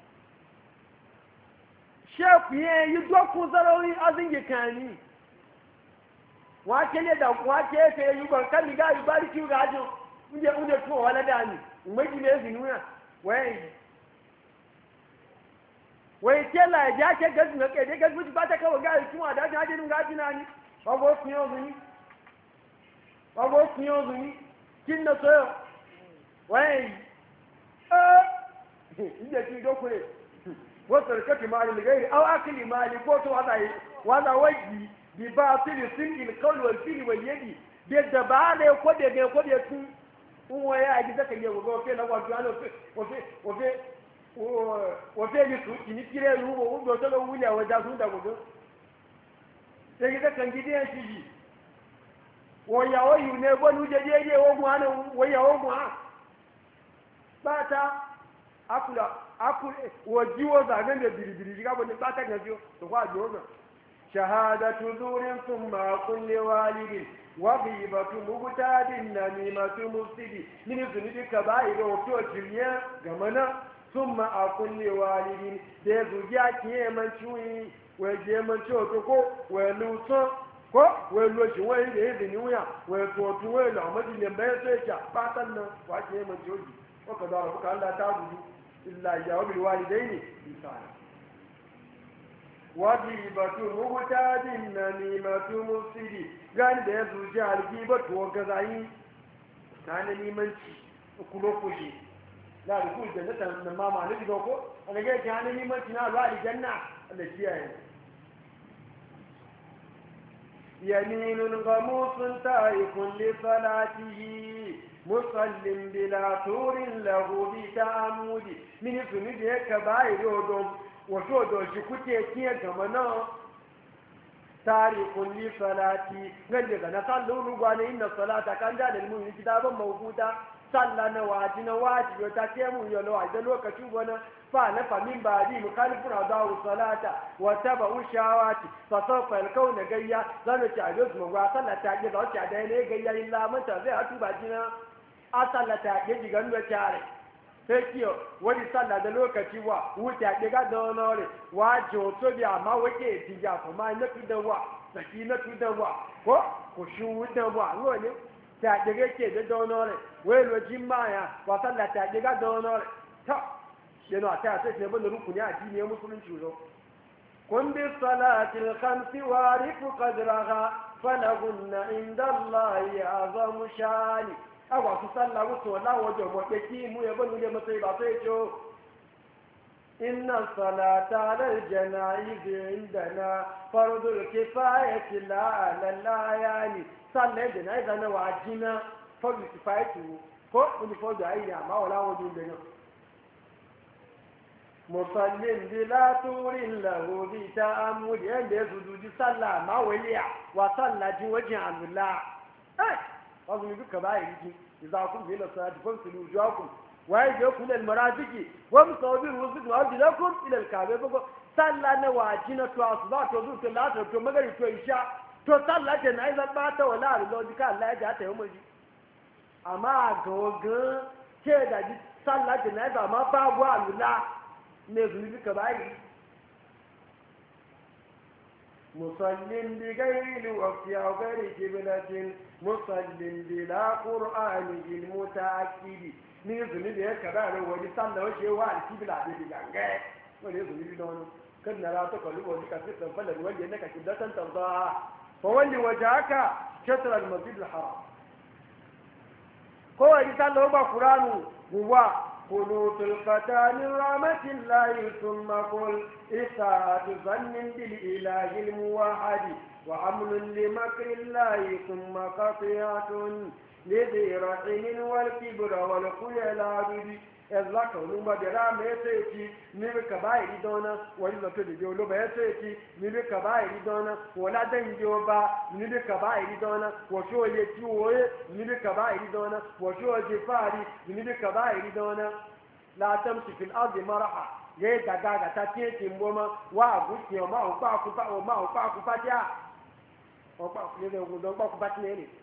shefu ye yi dokun sarari azin yi kani wake ne da wake ya fiye yi ban kan liga yi bari kiwo ga ajin inda inda tuwa wala da ni umarji ne zinu ya waye yi wai kela ya ja ke gazi na kai dai gazi ba ta kawo ga yi kiwa da ajin ajin ga ajina ni babu wasu yau zuni babu wasu yau zuni kin na soyo waye yi inda ki dokure wasu rikati mali gairi au akili mali ko to wada wada waji bi batil sinil qawl wal fili wal yadi de dabale ko de de ko de tun unwa ya ji zaka yi go fe na wa tuano fe o fe o fe o fe ni su ni kire ru wo do to wuli a waja sun da gudu sai ki zaka gidi yan shi wo ya o yu ne bo nu je je je wo mu ana wo ya wo mu ha bata akula akule wajiwo zagen da biribiri ga bane ba ta gajiyo to kwa jona shahadatu zurin thumma kulli walidin wa ghibatu mubtadin namimatu mufsidi min zunubi kaba'ir wa to jiriya gamana thumma akulli walidin da zuja kiye man chuyi wa je man cho to ko wa luto ko wa lo shi wa ide ide ni wuya wa to to wa la amadi le mbe so ya patan na wa kiye man choji o ka da ka Allah ta gudu إلا جواب الوالدين إنسانا وجيبة مغتاد نميمة مفسدي قال ده زوجة الجيبة وكذاين كان نيمانشي وكلوكوشي لا يقول جنة نما ما نجي دوكو أنا قلت كان نيمانشي نالوا الجنة التي هي يمين غموس تارك لصلاته musallin bila turin lahu bi ta'amudi mini sunu je ka bai yodo wato do shi kuke kiye gama na tarikun li salati galle ga na sallu rugwane inna salata kan da da mun kitaban mawquta salla na waji na waji yo ta ce mun yo lo a da lokaci gona fa na fa min ba di mukhalifun adawu salata wa tabu shawati fa sawfa alkauna gayya zanu ci a yosu ma sallata ga za ci da ne gayya illa mata zai hatu ba jina asallata ya ji gando tare sai kiyo wani sallah da lokaci wa wuce a ɗiga da wani wa joto biya ma wake tija kuma na fi da wa saki na fi da wa ko ku shi wuta wa wani ta ɗiga ke da da wani wai lojin maya wa sallah ta ɗiga da wani ta yana ta sai sai bane rukuni a dini musulunci zo kun bi salatil khamsi wa rifu qadraha falahunna inda allahi azamu shani awa su sallah wuto láwọn ọjọ́ mọ̀ pé kí mú ẹgbẹ́ nílé mọ́tò ìbá tó ètò iná sọ̀làtà lẹ́jẹ̀nà ibi ìdẹ̀nà fọ́rọ̀dọ̀ kifayati láàlẹ́láyà ní sálẹ̀ ìdẹ̀nà ìdáná wà jìnnà fọ́dù kifayati kó ní fọ́dù ayé àmáwọ̀ láwọn ọjọ́ ìgbẹ̀ náà musallin bi látúrí lahu bí ta amúdí ẹ̀ndẹ̀ zududu sálà máwẹ̀lẹ́à wà sálà jí wajin àlùlá wọ́n fi duka báyìí jí ìzákùn bí lọ sọ́dá fún sílù ìjọ́kùn وأيديكم إلى المرافق وامسحوا برؤوسكم وأرجلكم إلى الكعبين sallah na waji na to asuba to zu to lati to magari to isha to sallah je na iza ba ta wala ro di ka Allah ya ta yi muji amma gogo ke da ji sallah je na iza ma babu alula ne zuni ka bai musallin bi ghairi waqti aw ghairi qiblatin musallin bila qur'ani bil mutaakkid ni zuni da ka da wani sallah wace wa al-qibla da gange wani zuni da wani كن لا تقلب وجهك في السماء فلولي انك قبلة ترضاها فولي وجهك شطر المسجد الحرام هو رسال له قرآن هو قنوت الفتى من رحمة الله ثم قل إساءة ظن بالإله الموحد وعمل لمكر الله ثم قطيعة لذي رحم والكبر والخيلاء yanzu ka wani madara mai sai ci ni ka ba iri dona wani zato da jolo ba ya sai ci ni ka ba iri dona wala dan jo ba ni ka ba iri dona wa sho le ci woye ni ka ba iri dona wa sho je fari ni ka ba iri dona la tamshi fil ardi maraha ye daga ga ta ce ci mboma wa guki ma o pa ku pa o ma o pa ku pa ja o pa ku le go do pa ku pa ne ni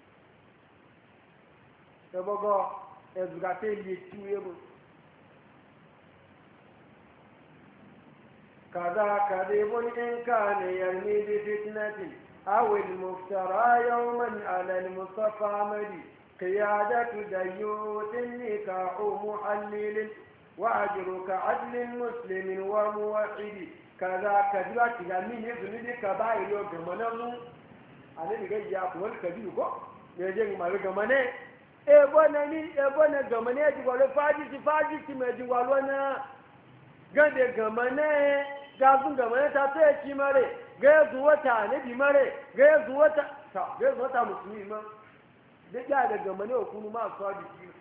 e bogo ezugate li tuyebu kaza kadibun in kana yarmi bi fitnati aw al muftara yawman ala al mustafa madi qiyadatu dayyutin nikahu muhallil wa ajruka adl muslimin wa muwahhid kaza kadibati gamin yuzuni kabair yo gamanamu ale ga ya ko kabiru ko ne je ma gamane ebo na ni ebo na gamane ji gwalo faji ti faji ti me ji gwalo na gande gamane ga sun gamane ta so ya ci mare ga ya zuwa ta ne bi mare ga ya zuwa ta ta ga ya zuwa ta musulmi ma duk ya da gamane o kunu ma so ji ki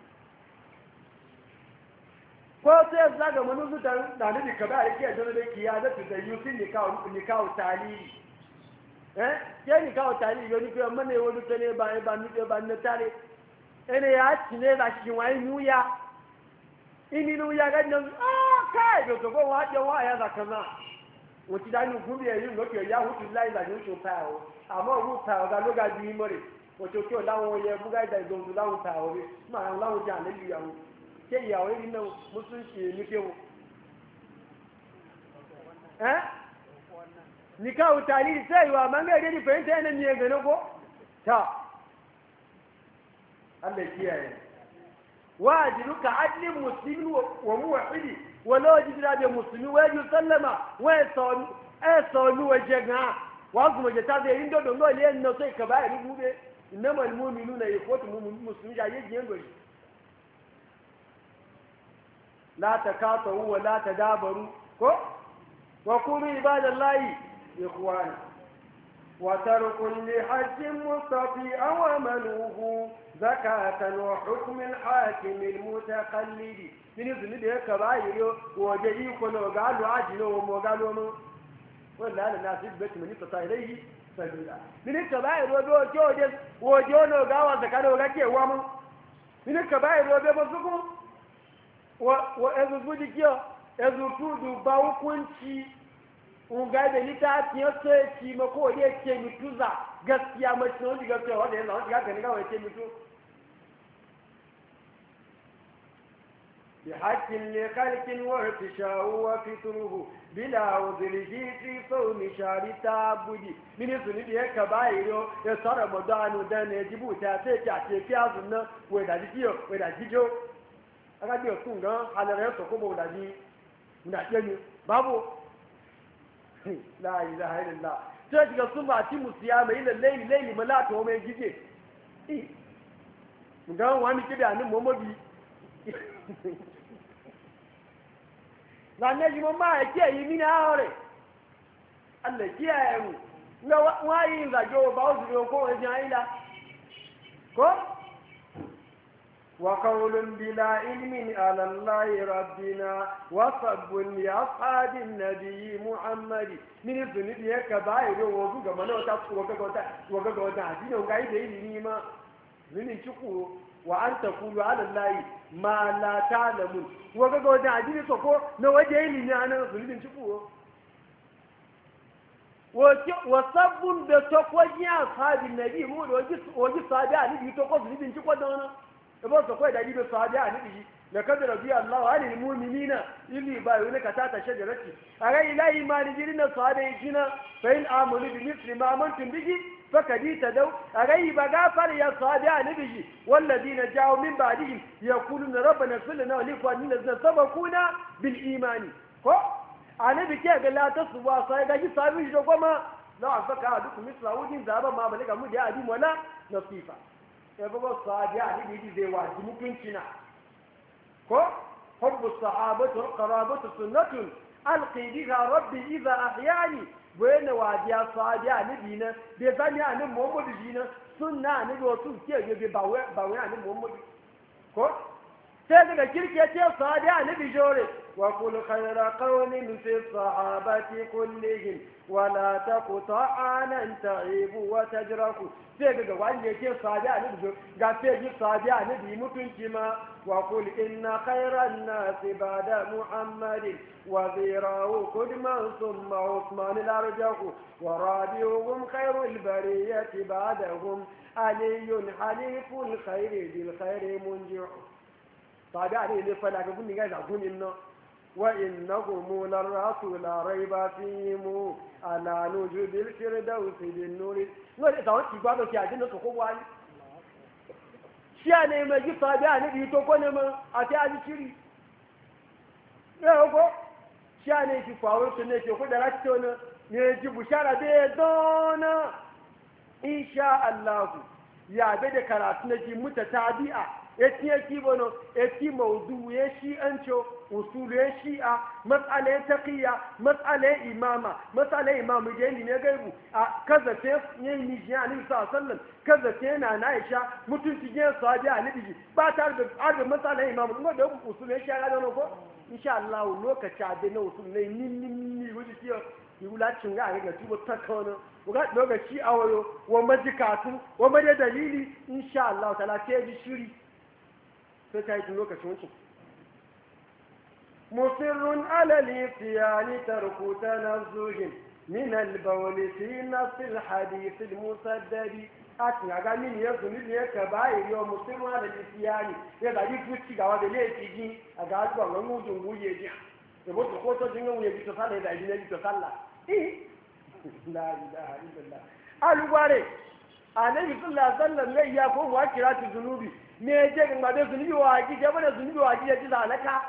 ko sai za ga manu su ta da ne ka ba yake da da ki ya da da yusin ni ka ni ka talili eh ke ni ka talili yo ni ko mane wani tane ba ba ni ba ni tare ene ya cine da shi wai nuya ini nuya ga nan ah kai do to ko wa je wa ya da kana wuti da ni gubi ya yin loke ya hutu lai da ni so pa o amo ru pa o ga lo ga di more o to to lawon ye bu ga da do do lawon pa o bi ma lawon ja le ya o ke ya o ni na musun shi ni ke o eh ni ka utali sai wa manga ide ni fente ene ni ga no ko ta Allah kiyaye wajibuka adlin muslimin wa muwahhidi wala wajibira bi muslimi wa yusallama wa yasawmi asawmi wa jaga wa kuma jata da indo do ngole no sai ka bai rubube innamal mu'minuna yaqutu muslimi ya yi jiyan gori la takatu wa la tadabaru ko wa kunu ibadallahi ikhwana وترك لحج مستطيعا ومنوه زكاة وحكم الحاكم المتقلد من يزن ده كباير وجاي يكون وقالوا عجلهم وقالوا ولا الناس بيت من يستطيع إليه سبيلا من الكباير وبيو جوجل وجون وقاوا زكاة وقاكي وامن من الكباير وبيو مزقهم وإذا بودي كيو إذا تودوا باوكونشي unga da litafi ya so ya ci ma ko da yake mutuza gaskiya mai sun ji gaskiya wanda yana wanda ya gani kawai ce mutu bi hakkin li khalqin wa irtishahu wa fitruhu bila udrihi fi sawmi shari tabudi min suni da yake bayiro ya sara modanu da ne jibuta sai ta ce fi azunna wai da jiyo wai da jijo aka biyo sun ga halare so ko bo da ji na ce babu la ilaha illallah sai kiga sun ba ti musiya mai ila laili laili malaka o mai gije eh ga wani kibi anin momobi na ne ji mamma yake yi mini aure Allah kiyaye mu na wayi za jo ba o zuro ko wani aila ko وقول بلا علم على الله ربنا وصب لأصحاب النبي محمد من الذنب يكبائر وزوج من وتقوى وقوة وقوة عزيزة وقايد إلي ما من الشكو wa an taqulu ala allahi ma la ta'lamun wa ga wajen addini so ko na waje ilimi anan zulubin cikuwo wa sabbun da to ko ya sahabi nabi mu da waje waje sahabi ali to ko zulubin cikuwo da wannan da ba so ko da dibe sahabi ali لقد رضي الله عن المؤمنين اللي بايعونك تحت الشجرة أغا إلهي ما نجرنا صادقين فإن آمنوا بمثل ما آمنتم به فقد اهتدوا أغا يبغى يا صادق نبي والذين جاءوا من بعدهم يقولون ربنا اغفر لنا ولإخواننا الذين سبقونا بالإيمان ko annabi ke ga la ta suba sai ga ji sabi shi kuma la afaka duk misla wujin zaba ma bale ga mu da adi wala nasifa e bago sabi ali bi zai wa mutunci na ko hubbu sahabatu qarabatu sunnatun alqi biha rabbi idha ahyani wena wajiya sahabi annabi na be zani annabi muhammadu jina sunna annabi wasu ke be bawe bawe annabi muhammadu ko sai daga kirke ce sahabi annabi jore wa kul khayra qawlin fi sahabati kullihim wa la taqta'an ta'ibu wa tajraku sai daga wanda ke sahabi annabi ga sai ji sahabi annabi mutunci ma وقل إن خير الناس بعد محمد وزيراه قدما ثم عثمان الأرجح ورابعهم خير البرية بعدهم علي حليف الخير بالخير منجح طيب عليه لفلا قبل نقاش أقول إنه وإنهم للرسول لا ريب فيهم على نجد الفردوس بالنور وإذا تقول بعض الشيء سقوط shi ne mai ji sabi a nabi to ko ne ma a ta ji shiri eh ko shi ne ki fawo to ne ke ko da ratto ne ne ji bushara be dona insha Allah ya be da karatu na ji mutatabi'a etiye ki bono eti mawdu ya shi ancho usul ya shi'a mas'ala taqiyya mas'ala imama mas'ala imamu je ni ne gaibu a kaza ce ne ni ji ali sallallahu kaza ce na Aisha mutunci je sahabi ali ba ta da arba mas'ala imamu ngo da usul ya shi'a da ko insha Allah lokaci a da na usul ne ni ni ni wuji ciyo yula cin ga ga tubo takano ga lokaci awayo wa majikatu wa made dalili insha Allah ta'ala ce ji shiri sai ta yi lokacin wucin musirrun alali fiyani tarku tanazzuhin min albawl fi nas alhadith almusaddad atna ga min ya zuni ne ka bai yo musirrun alali fiyani ya ga ji fuci ga wa da ne tiji a ga alba ga mujun guye ji da bo ko to jinga mu ji to sala da ji ne to salla eh la ilaha illallah alware annabi sallallahu alaihi wasallam ne ya ko wa kiratu zunubi ne je ga mabe zunubi wa ji je bane zunubi wa ji ji zalaka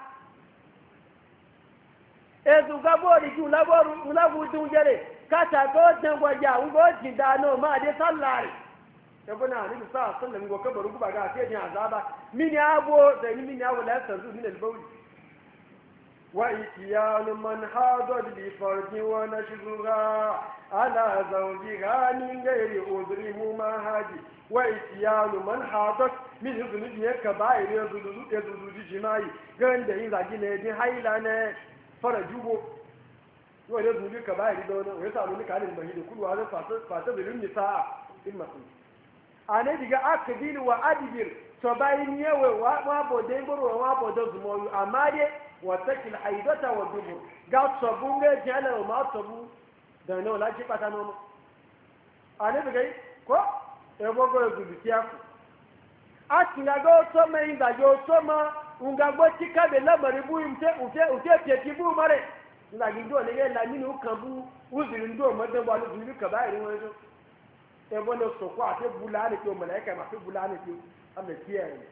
e zu ga bori ju laboru labu ju jere ka ta go dan gwaja u go ji da no ma de sallare e bana ni sa sallan go kabaru ba ga sai ni azaba mini abo da ni mini abo la tarzu min al-bawl wa ityan man hadad bi farji wa nashruha ala zawjiha min ghairi udri mumahaji wa itiyanu man hadat min zunubi ya kaba'ir ya zunubi ya zunubi jima'i ganda yin zagi ne din haila ne fara jugo wa ya zunubi kaba'ir da wani ya samu ni kalin bahi da kullu hada fata fata bilin nisa in masu ane diga akbil wa adbir to bayin yewe wa wa bode goro wa bode zumoyu amade wa takil haidata wa dubur ga sabunge jala ma sabu da no la ji pata no ane diga ko ebogo egubitia ku atinago to me indajo to ma ungagbo tikabe lamari bu imte ute ute peti bu mare na gindo le la minu kan bu uzuri ndo mo de bo lu bi ka ba iri won jo ebo no so ko ate bulani to malaika ma fi bulani to amma kiyaye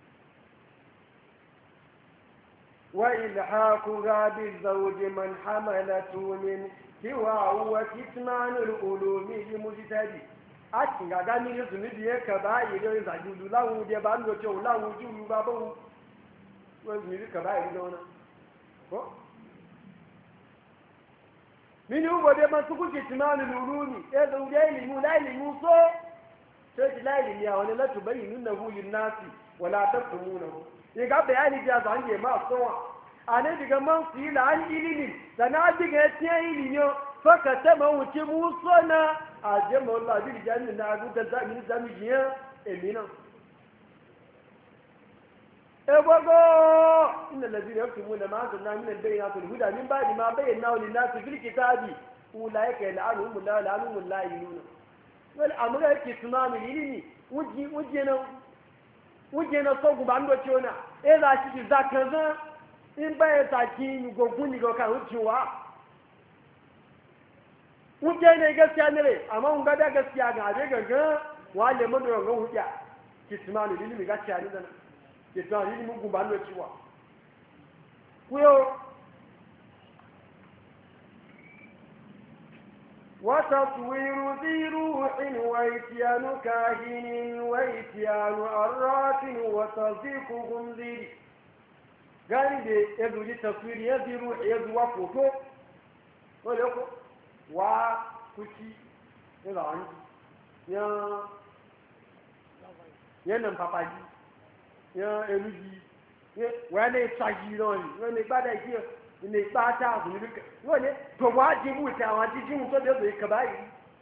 wa ilhaqu gabi zawji man hamalatu min siwa huwa kitmanul ulumi mujtadi ati gaga ni yesu ni die ka ba yi le za ju la wu de ba ndo cho la wu ju lu ba ba wu wo ni ka ba yi do na ko mini u bo de ma su ku ki timani luluni e do de li mu la li mu so so ti la li ya wala la tubayyinunhu lin nasi wala taqtumunahu e ga bayani ja zan je ma so ane diga man fi la an ilimi sana diga tiyan ilimi faka ta mawuce muso na a jama wallah bi jannin na abu da zamin zamijiya emina ebogo inna allazina yaktumuna ma anzalna min al-bayyinati wal huda min ba'di ma bayyanahu lin-nasi fil kitabi ulaika yal'anuhum Allah wa yal'anuhum al-la'inun wal amra kitmanu ilmi wuji wujena wujena sogu bando chiona eza shi zakaza in baya taki ni gogun ni go kan wucewa wujena gaskiya ne amma mun ga da gaskiya ga abe gaga wale mu da ga wuya kitmanu ilmi gaskiya ne dana kitmanu ilmi mun bando chiwa kuyo وتصوير ذي روح وإتيان كاهن وإتيان أراف وتصديقهم ذي قال لي يدو لي تصوير يذي روح يذي وفوتو ولكو وكتي إذا عندي يا يا نم باباجي يا إلوجي يا وأنا يساجيروني وأنا بعد كده ne ba ta abu ne wani to wajibu ta wajibi mun to da zai ka bai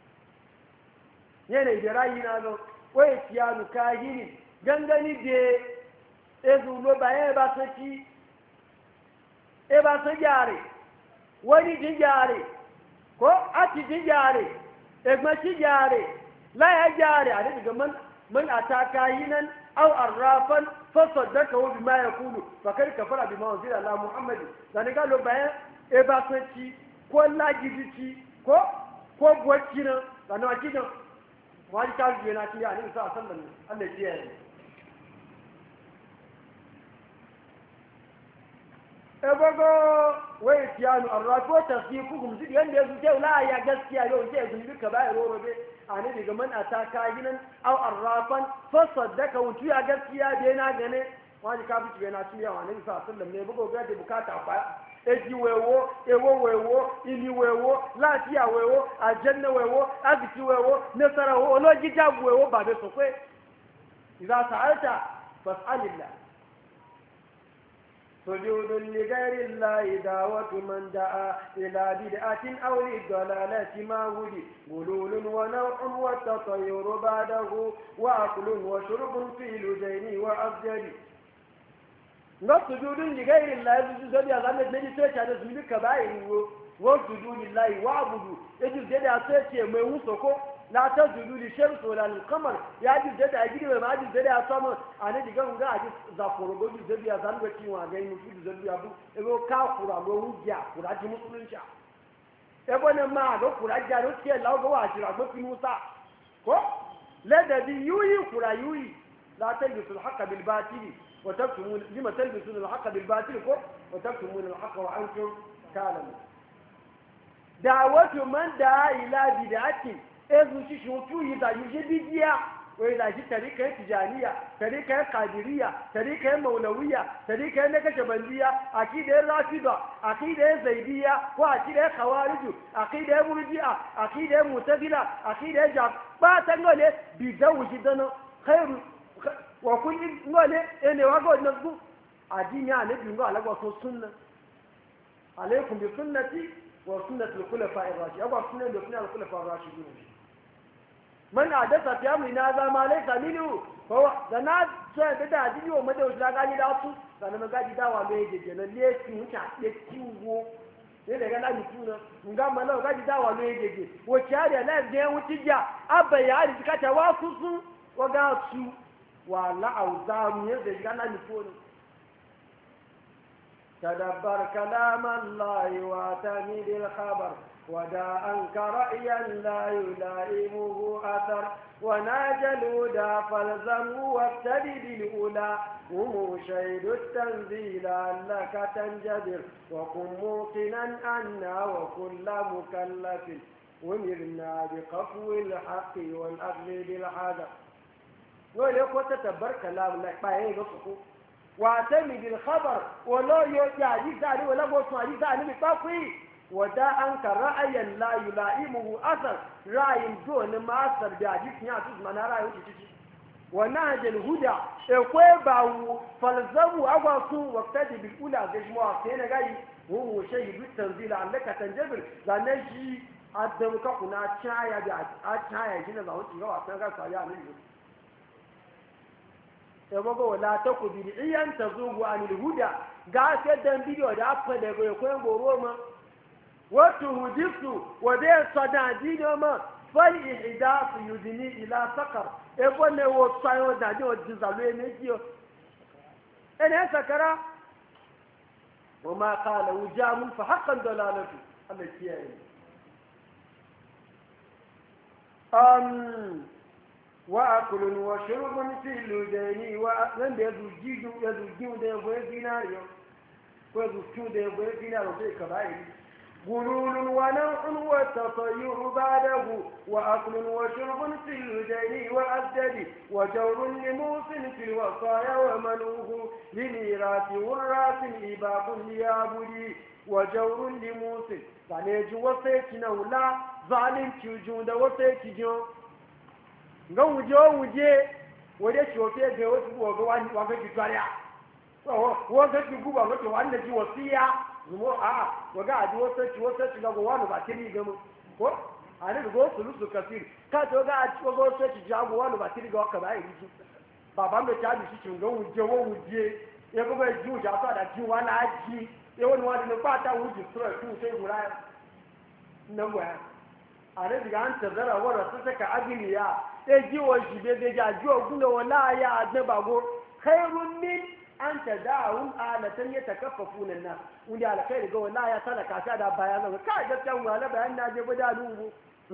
yana da rayi na zo wai tiyanu kahiri gangani de ezu lo ba e ba so ki e ba so jare wani ji jare ko ati ji jare e ma ci jare la ya jare a daga man man ataka yinan aw arrafan fasaddaka bima yaqulu fakar kafara bima unzila ala muhammad dan ga lo bayan e ba sanci ko lajiji ko ko gocina dan wa kidan wani ta ji na ci ya ne sa sallan Allah ya yi e bago wai tiyanu arrafo tasfiqukum zidi yanda yazo ce la ya gaskiya yau ce zumbi ka bai roro be ani daga man ataka ginan aw arrafan fasaddaka wutu ya gaskiya be na gane wani ka bici be na tuya wani sa sallam ne bugo ga da bukata ba eji wewo ewo wewo ili wewo lafiya wewo aljanna wewo aziki wewo nasara wewo loji jabu wewo ba be sokwe idza sa'alta fas'alillah سجود لغير الله دعوة من دعا إلى بدعة أو للضلالة ما ولي غلول ونوع والتطير بعده وأكل وشرب في لجين وأفجر سجود لغير الله سجود يغمد نجي سيشا نسمي كبائر وسجود لله وعبد يجب زيادة سيشا ميوسكو لا تسجدوا للشمس ولا للقمر يجب زيادة أجري وما يجب زيادة أصامر أنا دي قام قاعد زافور بقول زيادة أصامر بكيوا جاي نفيد زيادة أبو إبو كافر أبو وجع كراجي مسلم شا إبو نما أبو كراجي أبو كي الله هو عشرة أبو في موسى كو لا ده دي يوي كرا يوي لا تلبسوا الحق بالباطل وتكتمون لما تلبسون الحق بالباطل كو وتكتمون الحق وأنتم تعلمون دعوة من دعا إلى بدعة ezu shi shutu yi da yi bidiya wai da shi tarika tijaniya tarika qadiriyya tarika maulawiyya tarika nakashabandiya akida rafida akida zaidiyya ko akida khawarij akida murji'a akida mu'tazila akida jab ba ta ngole bidawu jidana khairu wa kulli ngole ene wago nazu adini ane bingo alagwa so sunna alaikum bi sunnati wa sunnati al-khulafa ar-rashidin wa sunnati al-khulafa ar-rashidin من أحدث في أمرنا هذا ما ليس منه فهو زنا سوى بدا دي وما ده ولا قاعد يدعو زنا ما قاعد يدعو عليه جل ليه كيوشا يكيوو ne daga na mituna nga mala ga di dawa lo yeje wo chari na de wutija aba ya ri kata wa susu wa ga su wa la auzamu ne daga na mituna tadabbar kalam Allah wa tamid al khabar ودا أنك رأيا لا يلائمه أثر وناجل دا فالزمه وابتدي بالأولى هم شهد التنزيل لك تنجبر وكن موقنا أنا وكل مكلف ومرنا بقفو الحق والأخذ بالحذر ولكن تتبر كلام لك ما هي نصفه واعتمد الخبر ولا يجعل ذلك ولا بوصنا ذلك بقفي ودا أنك رأيا لا يلائمه أثر رأي دون ما أثر بأجيس نعطيس من رأي وشيشي ونهج الهدى إقوى باو فالزموا أغاصوا واقتدي بالأولى جمعوا كينا جاي هو شيء بالتنزيل عن لك تنجبر لنجي أدمك قنا أتشايا بأتشايا جينا زهوتي هو أتنقى سعيا منه ya bago wala ta ku bid'iyan tazugu anil huda ga sai dan bidiyo da afa da ko ko goro ma wato hudisu wa da sadadi no ma fal ihdath yudni ila saqar e bonne wo sayo da jo dizalu ne jiyo ene sakara wa ma qala wujamun fa haqqan dalalatu Allah kiyaye um وأكل وشرب في اللجين وأكل يزوجي يزوجي ويبوي ديناريو ويزوجي ويبوي ديناريو في كبائر غلول ونوع والتطير بعده وأكل وشرب في اللجين وأسجد وجور لموس في الوصايا ومنوه لميراث وراث إباق ليعبدي وجور لموس فنيج وسيتنا ولا ظالم تجود وسيتجون nga wuje wuje wode shofe ga wasu gogo wani waga ki kariya so waga ki guba wato wanda ji wasiya zumo a waga aji wasu ci wasu ci ga wani ba tiri ga mu ko ani go sulusu kasir ka to ga aji go wasu ci jago wani ba tiri ga ka ba yi ji baba me ta ji shi nga wuje wo wuje ya go ba ju ja ta da ji wani aji ya wani wani ne ba ta wuji sura tu sai gura nan wa ani diga an tazara wara su saka agiliya eji wo jibe be ja jo gulo wala ya adbago khairun min an tada'um alatan yatakaffafuna an-nas wanda alkhairi ga wala ya sadaka ta da bayan ga ka ga tan wala bayan na je bada lungu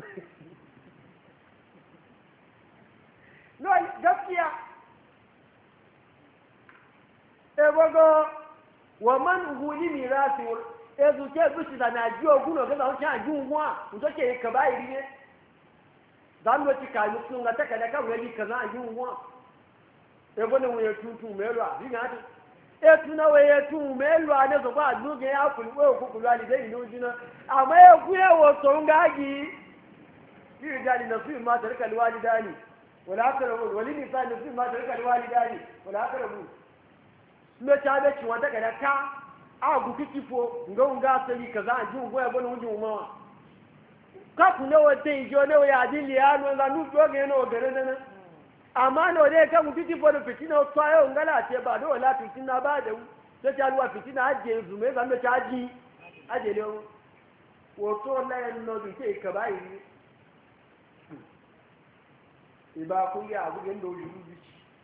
no gaskiya e bogo wa man huli mirasi e zuke bishi da na ji oguno ga zan sha junwa to ke ka bai ne dan wati ka yi sun ga taka da kan yayi kaza a yin wa e bone mu ya tutu melo a bi ngati e tuna we ya tu melo a ne so ba du ge ya kulu we ku kulu ali dai no jina amma e ku e wo so ngaji yi dali na fi ma tarka alwalidani wala akrabu wali ni fa ni fi ma tarka alwalidani wala akrabu me ta da ci wanda ga ka a gu kitifo nga sai kaza a ji go ya bone mu ji mu kafu ne wata ijo ne wa yadi liyano za nu joge no gare dana amma no dai kan mututi fo da fitina to ayo ngala ce ba do wala fitina ba da to ta ruwa fitina aje zume zan da caji aje le wo to la en no bi ke ka bai iba ku ya bu gen do yudu bi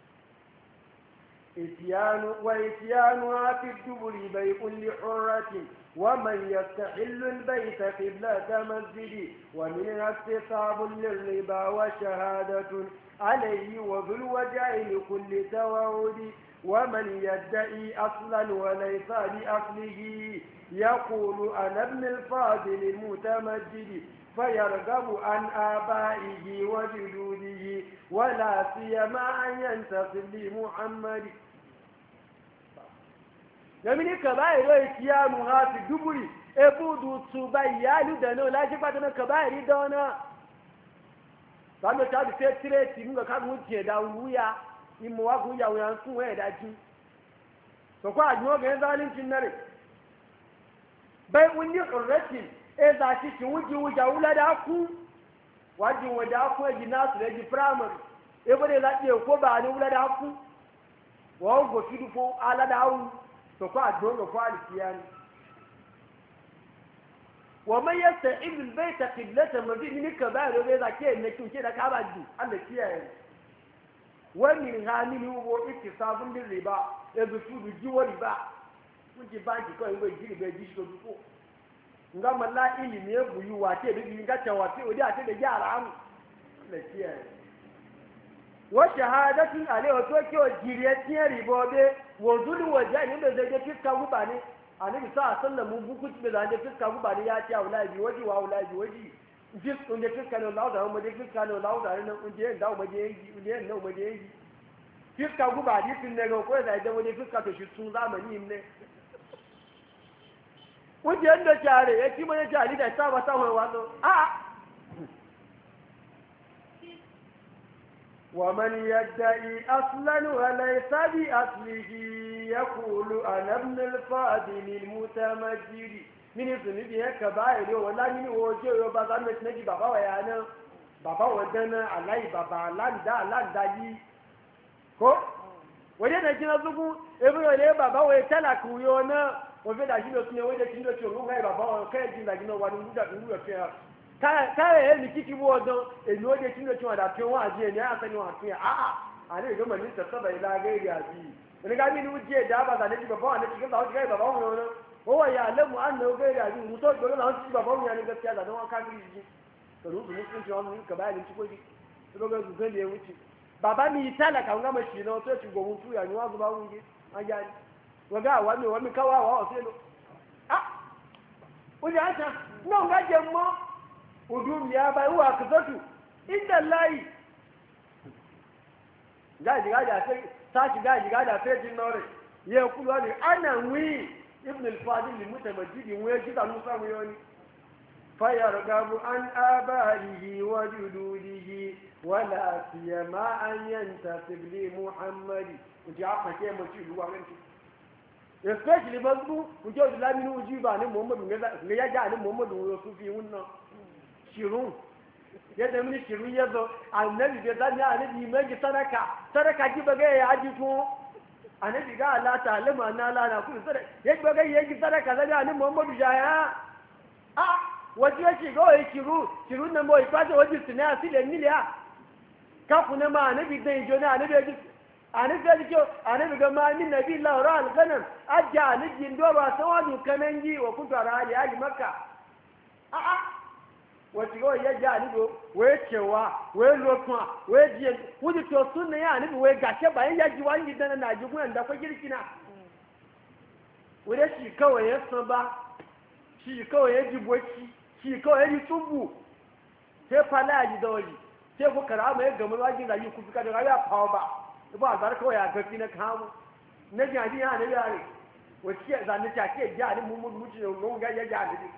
itiyanu wa itiyanu fi duburi bai kulli hurratin ومن يستحل البيت قبلة مسجدي ومنها اكتساب للربا وشهادة عليه وذو الوجع لكل توعد ومن يدعي أصلا وليس بأصله يقول أنا ابن الفاضل المتمجد فيرغب عن آبائه وجدوده ولا سيما أن ينتصر لمحمد gamini kabairi ro ikiyamu ha fi duburi ebudu tuba iyalu da no laji pata na kabairi dona bando ta bi fetire ti nga ka mu je da wuya imu wa guya wuya sun we da ji to kwa ajo ga zalin cinnare bai wunni urrati e za shi ki wuji wuja wula da ku waji wada ku e jinasu da ji primary e bode la je ko ba ni wula da ku wa go fidu ko ala da wu to kwa dongo kwa alkiyani wa man yasta'id albayta qiblatan madini ni kabairo be zake ne kinke da ka baji Allah kiyaye wa min ghamini wo iktisabun bil riba ya zufu ji wa riba mun ji banki ko ngo ji riba ji to duko ngama la ilimi e buyu wa te bi ngacha wa te odi ate de jara am Allah kiyaye wa shahadatu alayhi to ki o jiriye tiye ribo be wozulu waje ne da zai fiska guba ne annabi sa sallamu buku ci da zai fiska guba ne ya ce wallahi bi waji wa wallahi bi waji fis unde fiska ne Allah da mu je fiska ne Allah da ne unde da mu je yi unde ne mu je yi fiska guba ne tun ne ko da da mu je fiska to shi sun zamani ne wuje ndo jare ya ki mu ne jari da sa ba sa ho wazo a ومن يدعي أصلا وليس بأصله يقول أنا ابن الفاضل المتمجد من الذنب هيك باير ولا من وجه يبقى مش نجي بابا ويانا بابا ودنا علي بابا لاندا لاندا يي كو waje da kina zugu ebe le baba we tala ku yo na o fe da jino tun we de kino ti o ngai baba o kai jin da jino wa ni da ni fe ka ka e mi kiki bo don e no de kino ti wa da fi wa je ni a sani wa fi a a ale ga mani ta saba ila gairi aji ne ga mi ni uje da ba da ne baba wa ne ki ga ga baba wa no o wa ya lamu an no gairi aji mu to do na ci baba mu ya ne gaskiya da don wa ka ji to ru mu sun ci wa mu ka ba ni ci ko ji to ga zu gele wuci baba mi tala ka ngama shi no to ci go mu tu ya ni wa ba wunge aja waga wa mi wa mi kawa wa o se lo ah o ya ta no ga je mo udum ya ba wa ka zotu inda lai gaji gaji sai sashi gaji gaji sai jin nore ye ku lo ni ana wi ibn al-fadil mutamajjid wa jida musa mu yoni فيرغب عن آبائه وجدوده ولا سيما أن ينتسب لمحمد وجي عقنا كي مجي لو وانت especially bazu kujo la minu ujiba ni muhammadu ne ya ja ni muhammadu yo sufi wunna shirun ya da mini shirun yazo annabi ga dan ya annabi mai sadaka sadaka ji baga ya aji to annabi ga Allah ta'ala na la na ku sadaka ya baga ya ji sadaka da ni muhammadu jaya ah waje yake ga wai kiru kiru nan boy kwaje waje tuna asile miliya ka kuna ma annabi dai jona annabi annabi ya ce annabi ga ma min nabi Allah ra al-ghanam ajja alijin do ba sawadu kanangi wa kuntu ara ali ali makka a a waje ga ya ja ni do we cewa we lokwa we je wuji to sunna ya annabi we gashe bayan ya ji wani dan na ji gun da ko girkina wure shi kawai ya san ba shi kawai ya ji boci shi kawai ya ji tubu sai fala ya ji dawaji sai ku karama ya gama wajin da yi ku fika da ya fawo ba ba albar kawai ya gafi na kamu na jadi ya ne yare wace za ni ta ke ja ni mun mun muci ne mun ga ya ja ni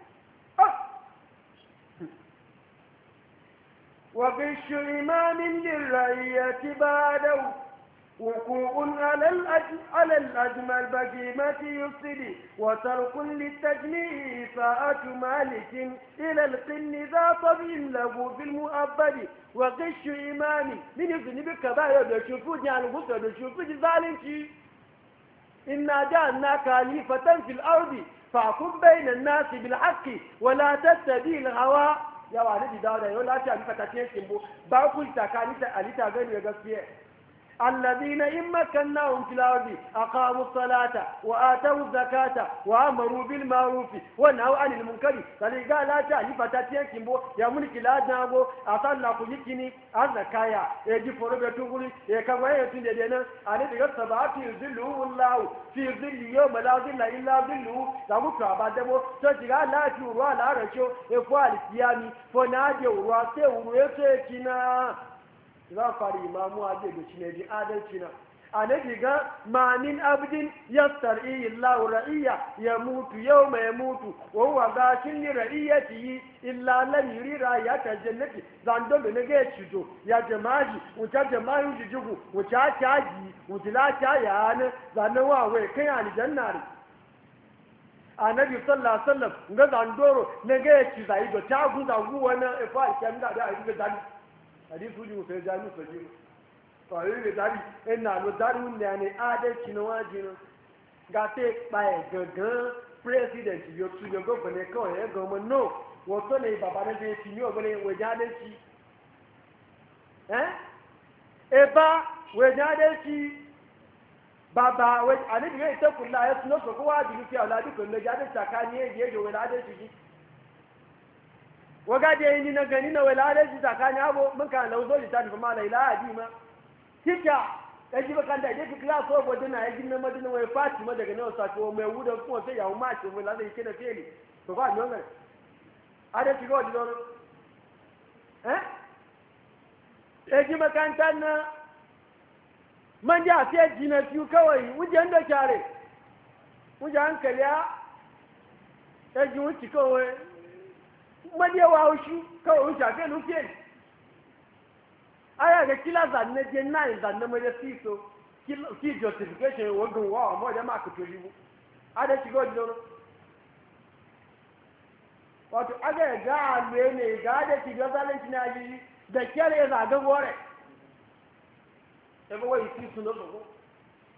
wa bi shuriman lirayati ba'dahu وقوع على الأجمل على الأجمل بقيمة يفسد وترك للتجميع ساعة مالك إلى القن ذا طبيع له في المؤبد وغش إمام من يذنب الكبائر بشوفوج يعني غسر بشوفوج ظالم إنا جعلنا خليفة في الأرض فاحكم بين الناس بالحق ولا تتبع الهوى يا والدي داودا يقول لا تعرف فتاتين كمبو باكل تكاليتا أليتا غير يغسيه الذين إن مكناهم في الأرض أقاموا الصلاة وآتوا الزكاة وأمروا بالمعروف ونهوا عن المنكر قال لا تعرف فتاتين كمبو يا ملك لا جابو أصلا كيكني الزكاة يجي فربة تقولي يكوي يتندينا أنا بقول سبعة يذله الله في ذل يوم لا ذل إلا ذله لو كعبدمو تجعل لا توروا لا رشوا يفعل سيامي فنادي وراسه ورسكنا za fara imamu a zai gaci ne ji adalci na a na diga manin abdin yastar illa ra'iyya ya mutu yau mai mutu wawa gashin ni ra'iyya ci yi illa lamiri ra'ayya ta jannati zando da na ga cijo ya jama'i wuta jama'i jijugu wuta caji wutila ta ya hannun zanen wawai kai aljanna ne annabi sallallahu alaihi wasallam ga zandoro na ga ci zai da ta gu zagu wannan ifa alkiyami da a yi da hadisi uji sai jami sajiru to ayi ne dari ina lo dari ne ne adalci na wajin ga te pae gangan president yo tu yo go bane ko e go mo no wo to le baba ne de ti yo bane we jade ci eh e ba we jade ci baba we ani bi ite kullu ya suno so ko wajibi fi auladi ko le jade takani e je we jade ci waga da yi na gani na wala shi tsakani abu mun kan lauzo da tafi ma laila adima kika yaji bakan da yake kila so godin na yaji na madina wai fatima daga nan sa ko mai wuda ko sai ya umma ce wala da yake da feli to ba nan ada ci go dilo eh yaji bakan tan na man ja sai jina fiu kawai wujen da kare wujen kaliya yaji wuci kawai madewa shi kawai wuce afe nufe aya ga kila zanne je nine zanne mai siso ki justification wogun wa mo da ma ku tori bu ada ci godi loro wato aga ga alwe ne ga da ci ga zalunci na ji da kere za ga gore e ba wai siso no so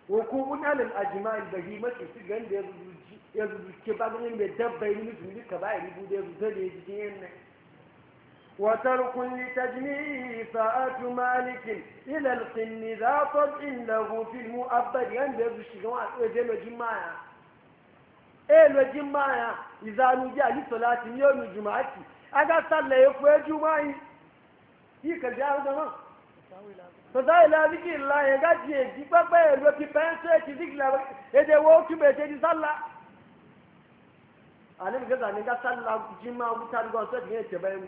hukukun alal ajma'i bahimati su ganda ya zuke ba ganin da dabbai ni mutum duka ba iri bude su da ya ji yin وترك لتجميع ساعات مالك إلى القن ذا طبع له في المؤبد ينبغي الشيطان إلى جماعة إلى جماعة إذا نجي لصلاة يوم الجمعة أجا صلى يفوى جمعة يك الجاهل ده فذا إلى ذكر الله يجي يجي بقى إلى في بنسة ذكر الله إذا وقت بيجي صلى أنا بقول أنا صلى جمعة وتارجع صلاة يتبعه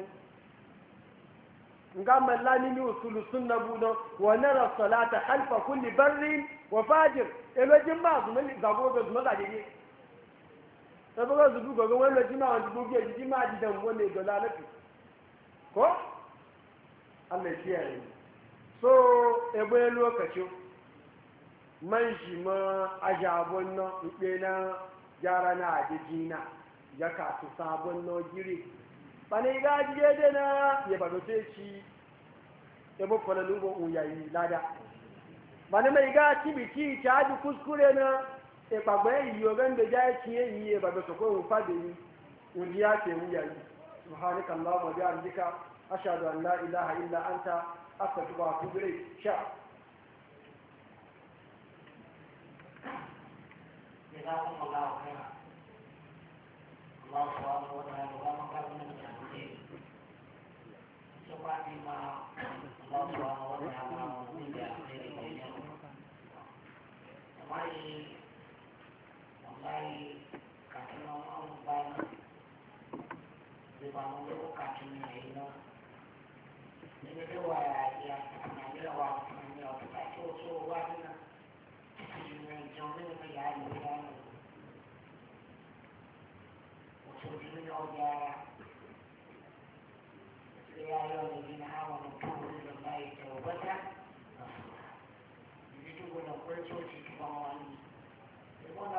ngama lani ni usulu sunna budo wa nara salata khalfa kulli barrin wa fajir ebe jima zuma ni zago go zuma ga dede ebe go zubu go go wala jima wa dubu ge jima di dan wone do lalati ko Allah ya yi so ebe lokaci man shi ma ajabon no ibe na jara na adijina ya ka su sabon no gire bane ga jide na ya bado te ci ya bo fara lugo uyayi lada bane mai ga tibiti ta ji kuskure na e pagbe yi o gande ja ci yi e bado so ko fa de yi uji ya ce uyayi subhanaka allahumma wa bihamdika ashhadu an la ilaha illa anta astaghfiruka wa atubu ilayk sha jazakumullahu khairan Allah subhanahu wa ta'ala wa makamin seperti mana Allah subhanahu wa ta'ala menjadi diri kita. Mari, mari kata nama banyak di bangun itu kata ini. Ini dua yang namanya waktu namanya kita cuci waktu ini jangan menjadi orang. Usul ini orang يا أيها الذين آمنوا توبوا إلى الله توبة نصوحا. يجوا نقول توبة كمان يقول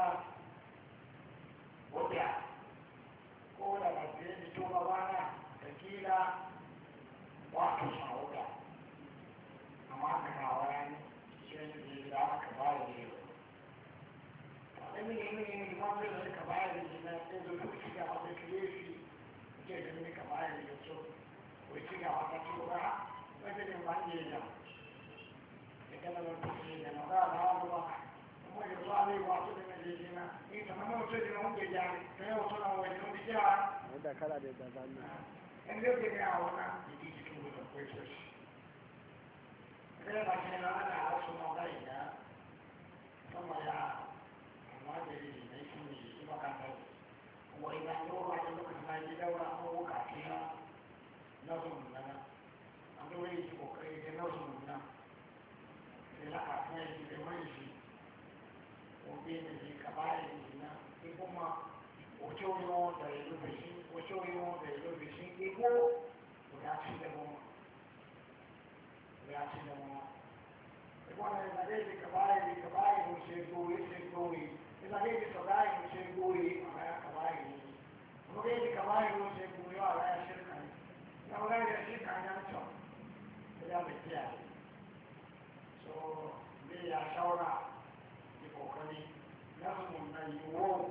وبيع قول الذين توبوا وانا تكيلا واحد شعوبا أما كناوان شيء إذا كبار أمين أمين أمين ما بين الكبار اللي تقدر تمشي على الكليشي كذا من الكبار اللي تشوف ويجي على كتوبة مثل ما يجي يكلم المسلمين وقال هذا واحد وما يصلي واحد من الذين إذا ما وصل لهم بيجاري ما وصل لهم بيجاري هذا كلا ده ده إن لو كنا عونا يجي يكون كويس كذا بعدين أنا أعرف ما بعيدا ثم يا ما أدري ليش مني ما كان وإذا نور على لك ما يجي ولا هو كاتيها نظم لنا أنا وين يجي نظم لنا لا أحنا يجي ما يجي وبين الكبائر لنا يقوم وشويون دايلو بشين وشويون دايلو بشين يقول ويأتي لهم ويأتي لهم يقول إذا ليس كبائر كبائر وشيء شيء إذا ليس كبائر وشيء على كبائر وغير كبائر وشيء على شرك لو غير شرك على شرك إذا بتيار so ليه أشورا يفكرني نفس من يوم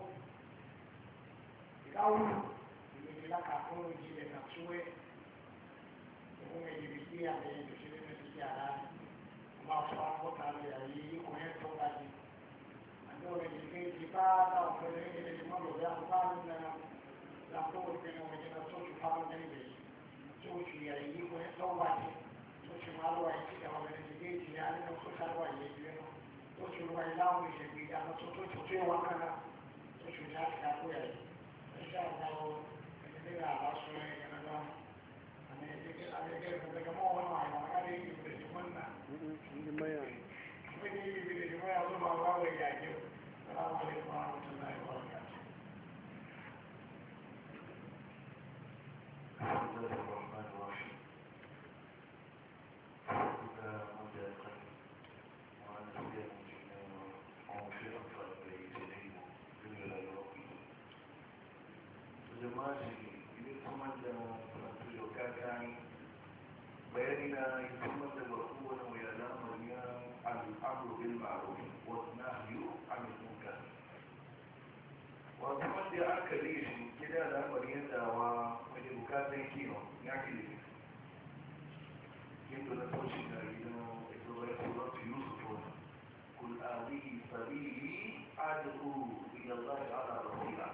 يقول يجي لك أقول يجي لك شوي يقوم يجي بيجي على يجي بيجي على ما سبحانه وتعالى يجي كونه توقعي عندما يجي جبال أو كذا يجي يمر ويأخذ لنا لا تقول كنا وجدنا صوت فاهم جنبي صوت يجي كونه توقعي صوت ما هو يجي كمان يجي يجي يعني صوت هو يجي صوت هو يلاقي يجي يعني صوت صوت هو كنا صوت يجي كأقوى إن شاء الله إذا على شوي كنا أنا يجي أنا يجي كذا كم هو ما هو أنا يجي بيجمعنا جماعة يجي بيجمعنا الله ما هو يجي السلام عليكم ورحمة الله وبركاته. بسم الله الرحمن الرحيم. إذا مجاز وأنا سيد مجنون وفي أفضل بيتين دنيا الأوروبي. جماعتي إذا تمنى تنتظر كان بياننا يتمت الوقوة ويعلم الأمر بالمعروف والنهي عن المنكر وأتمنى دي أكليش كده الأمر يدعوى ويبكاتي كيو يعكلي يبدو نتوشينا إنه إتوغي سورة يوسف قل هذه سبيلي أدعو إلى الله على بصيرة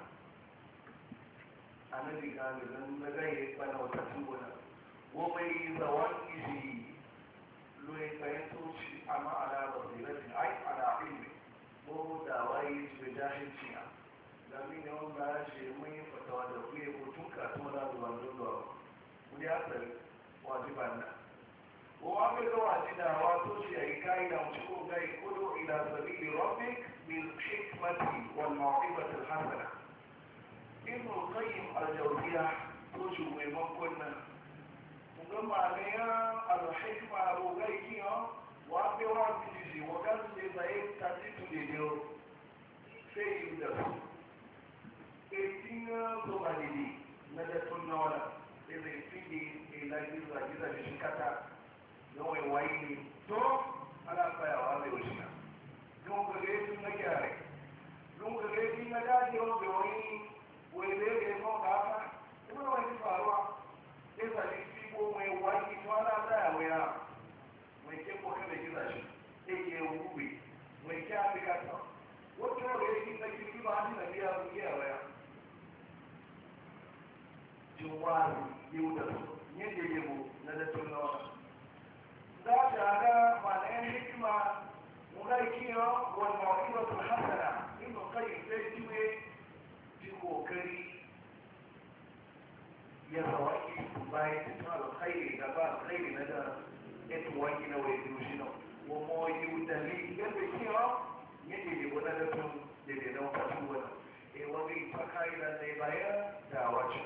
annabi galibin na gaye bana wata tubuna wamai zawon isi loye kayan toci a ma'ana basiratin ai ana ilmi ko da waye su da jahilci a zamin yawan na ce mun yi fatawa da kuye ko tun kasuwa na zuwan dunduwa wani asali wajiban na ko an ga gawa da wato shi a yi kayi da mutu ko gai kudu ila sabili rabbik bil hikmati wal mawqibati al hasana ابن القيم الجوزية توجه ويمكن مجمع عليها الحكمة أبو غيكيا وأبي وعد بجيزي وقال لزايد تاتيتو ديديو في يودف إتينا زغاليدي ندتو النولا إذا يفيدي إلى جيزة جيزة جيشكتا نوي وعيني تو على فيا وعلي وشنا نوم كغيرتو نجاري نوم كغيرتو نجاري يوم بوعيني wele ga ko kafa kuma wani faruwa sai da shi ko mai wani to ana da waya mai ke ko kada gida shi yake wubi mai ke afika to wato ga shi da shi ba ni da biya ku ya waya jawari yau da su ne da yabo na da tunawa za ta ga malayan hikima mun ga kiyo wal mawqifatu hasana in kai sai jiwe kokari ya zawaki bayan cikin alkhairi da ba alkhairi na da ya tuwaki na wai dushi na wa moyi dali yadda kiyo yadda ne wani da tun da da nan fatu wani e wani faka ila ne bayan da wacce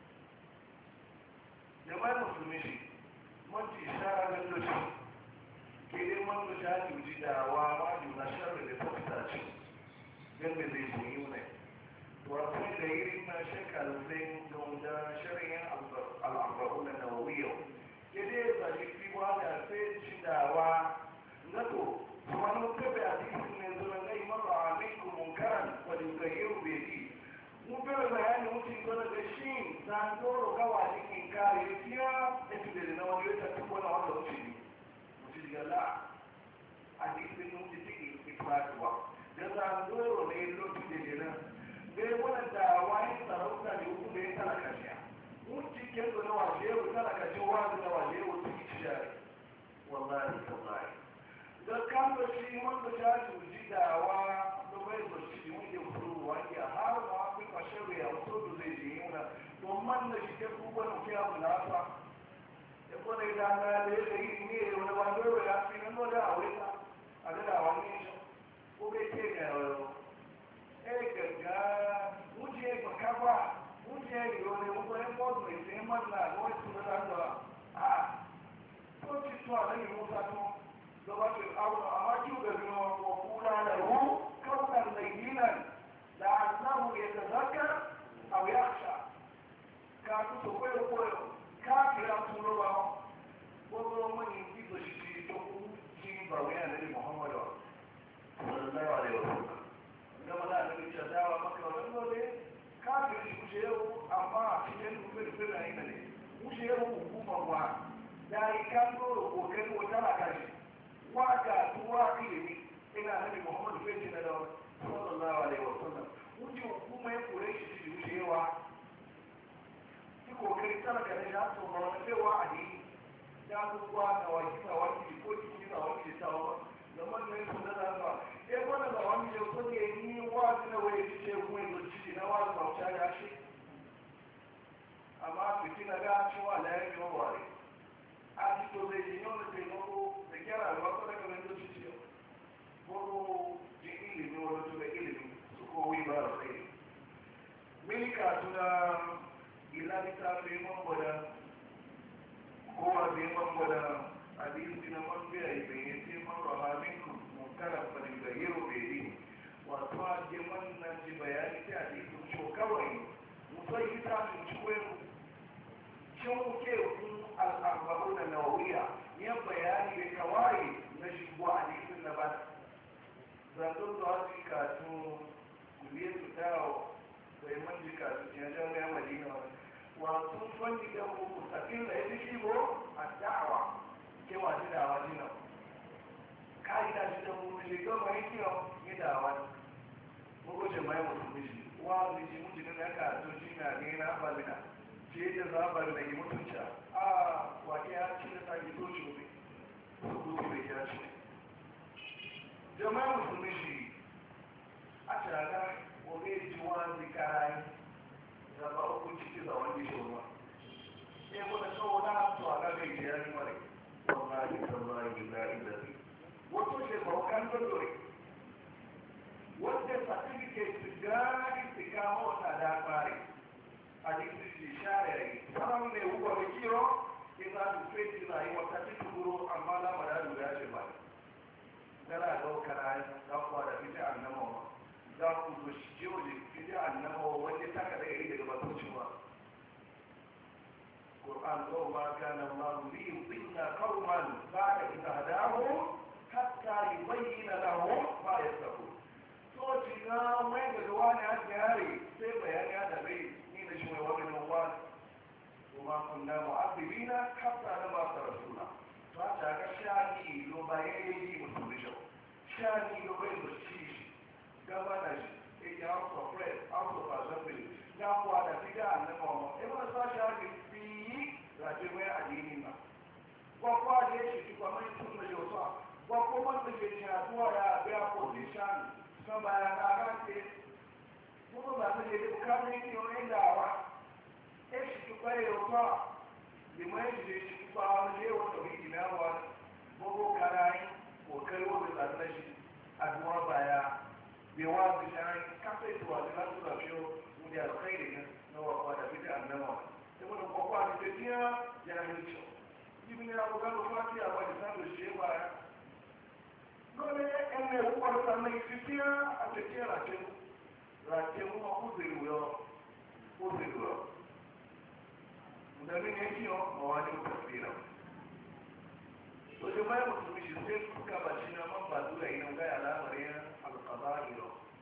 jama'ar musulmi shi manci shara da dushi ke dai man da ta juji da wa ma juna sharri da ta fita ce yadda zai sun yi ne وأقول دايرين ما شكل زين دون شرعين الأربعون النووية كده بجيب في واحد ألفين شداوة نتو فمن متبع حديث من زمن مر عليكم منكرا فليغيروا بيدي مبر بيان ممكن يقول الشين ساندور قواعد إنكار يتيا إتبدل نووي تكتبون على وجهي وجهي لا حديث من ممكن تيجي إطلاق وقت ده ساندور ليلو تبدلنا bai wadanda wani sarauta da hukun da ya talaka shi mun cikin da na waje yau talaka shi wani na waje yau su yi shari wallahi tallahi da kama shi wanda ta juji dawa da bai da shi mun yi furu wani har ma fi kwashe da ya wato da zai je yuna don man da shi ke kuma na kiya mu lafa ya kone da na da ya yi ne wani wanda ya fi nan da a wata a da wani ko bai ke ga gaga wuje bakaba wuje yone uko en podo e se manna no es una dando ah to ci to ala ni musa to do ba ke awra amaju ga no ko kula la hu kawna layyinan la'allahu yatadhakkar aw yakhsha ka to to ko ko ka kira tulo ba ko ko mo ni ti do shi to ku ji ba wa ya nabi muhammad sallallahu alaihi wasallam gama da daga cewa dawa maka wani dole kafin shi kushe yau amma a cikin rufin rufin na yi ne kushe yau hukumar wa da yi kan dole kokari wata makashi waka tuwa ilimi ina nabi muhammadu fesi na dawa sallallahu alaihi wasallam wuce hukuma ya kore shi shi kushe yawa ki kokari talaka na shato ma wani fewa a ne ya kuwa na wakil na wakil ko jiki na wakil ta wa zaman ne su da zama e wani da wani ne ko ne ni wazi na waye ce kuma yi zuci na wazi ba ta ya shi amma fiti na ga cewa la ya yi ware a ji to zai yi yau da taimako da kyara da wasu daga mai zuci ce ko ji ilimi wani to da ilimi su ko wi ba da kai milika tuna ilani ta fi mambada kowa bai mambada hadisi na mafiya ibe ce man rama minku munkara faligayyaro bere wato a je wannan ji bayani ta hadisi so kawai musai ita sun ci kwenu cin wuke kun al'arbaru da nawawiya ya bayani da kawai na shigo a nufin na ba zaton da wasu kasu kuliya su dawo sai man ji kasu cikin jami'a madina wasu fanni da mu mustaqil da ya shi go a da'awa ke wasu da'awa jina kai da shi da mu shi ga mai kiyo ni da'awa mu ko jama'a musulmi shi wa ni ji mu ji da ka to shi na ne na balina ce da zabar da yi mutunta a wake ya ci da ta yi to shi ne ko ko bai ya ci jama'a musulmi shi a tsaga ko bai ji wa zikarai da ba ku ciki da wani shirma sai ko da kawo na to a ga gai ya ni mare wallahi tallahi billahi billahi wato ce ba kan dole wanda certificate ga istikamo ta da fare a cikin shi share sanan ne uwa da kiro ke za su fiti na yi wata cikin guro amma na mara da ya ce ba dala da kara da kwa da fiti annama za ku zo shi jiwo da fiti annama wanda ta kada iri daga batocewa Qur'an ko ma kana Allah li yudilla qauman ba'da idha hadahum hatta yubayyana lahum ma yattaqun to jinga mai da wani a gare sai bayani da bai ni da shi mai wani wani kuma kunna mu'azzibina hatta nab'a rasula to ta ga shani lo bayani musulmi shani lo bai da shi gabana shi e house of prayer house of assembly na kuwa da fida annaba ma e ba sa shani fi raje mai addini na ko kwa da shi ko mai tun da yosa ko ko man da ke ya tuwa ya ga position kan ba ya ga ga ce ko ba ta je ka ne ki o inda wa e shi ko ya yosa di mai ji shi ko ba ne o to yi na wa ko karai ko kai wo da ta shi addu'a baya bai wa su shani kafa ita wa da su da fiyo mu da alkhairi ne na wa da fita annama sai mun ko kwa da tiya ya ne ci ibn ya ko ga fati a wani san da shi ba dole en ne ko da san mai tiya a tiya ra ce ra ce mu ko zai yo ko zai yo da ne ne ki yo mawani tafsira to jama'a musulmi shi sai suka bashi na man ba zuwa ina ga al'amarin القبائل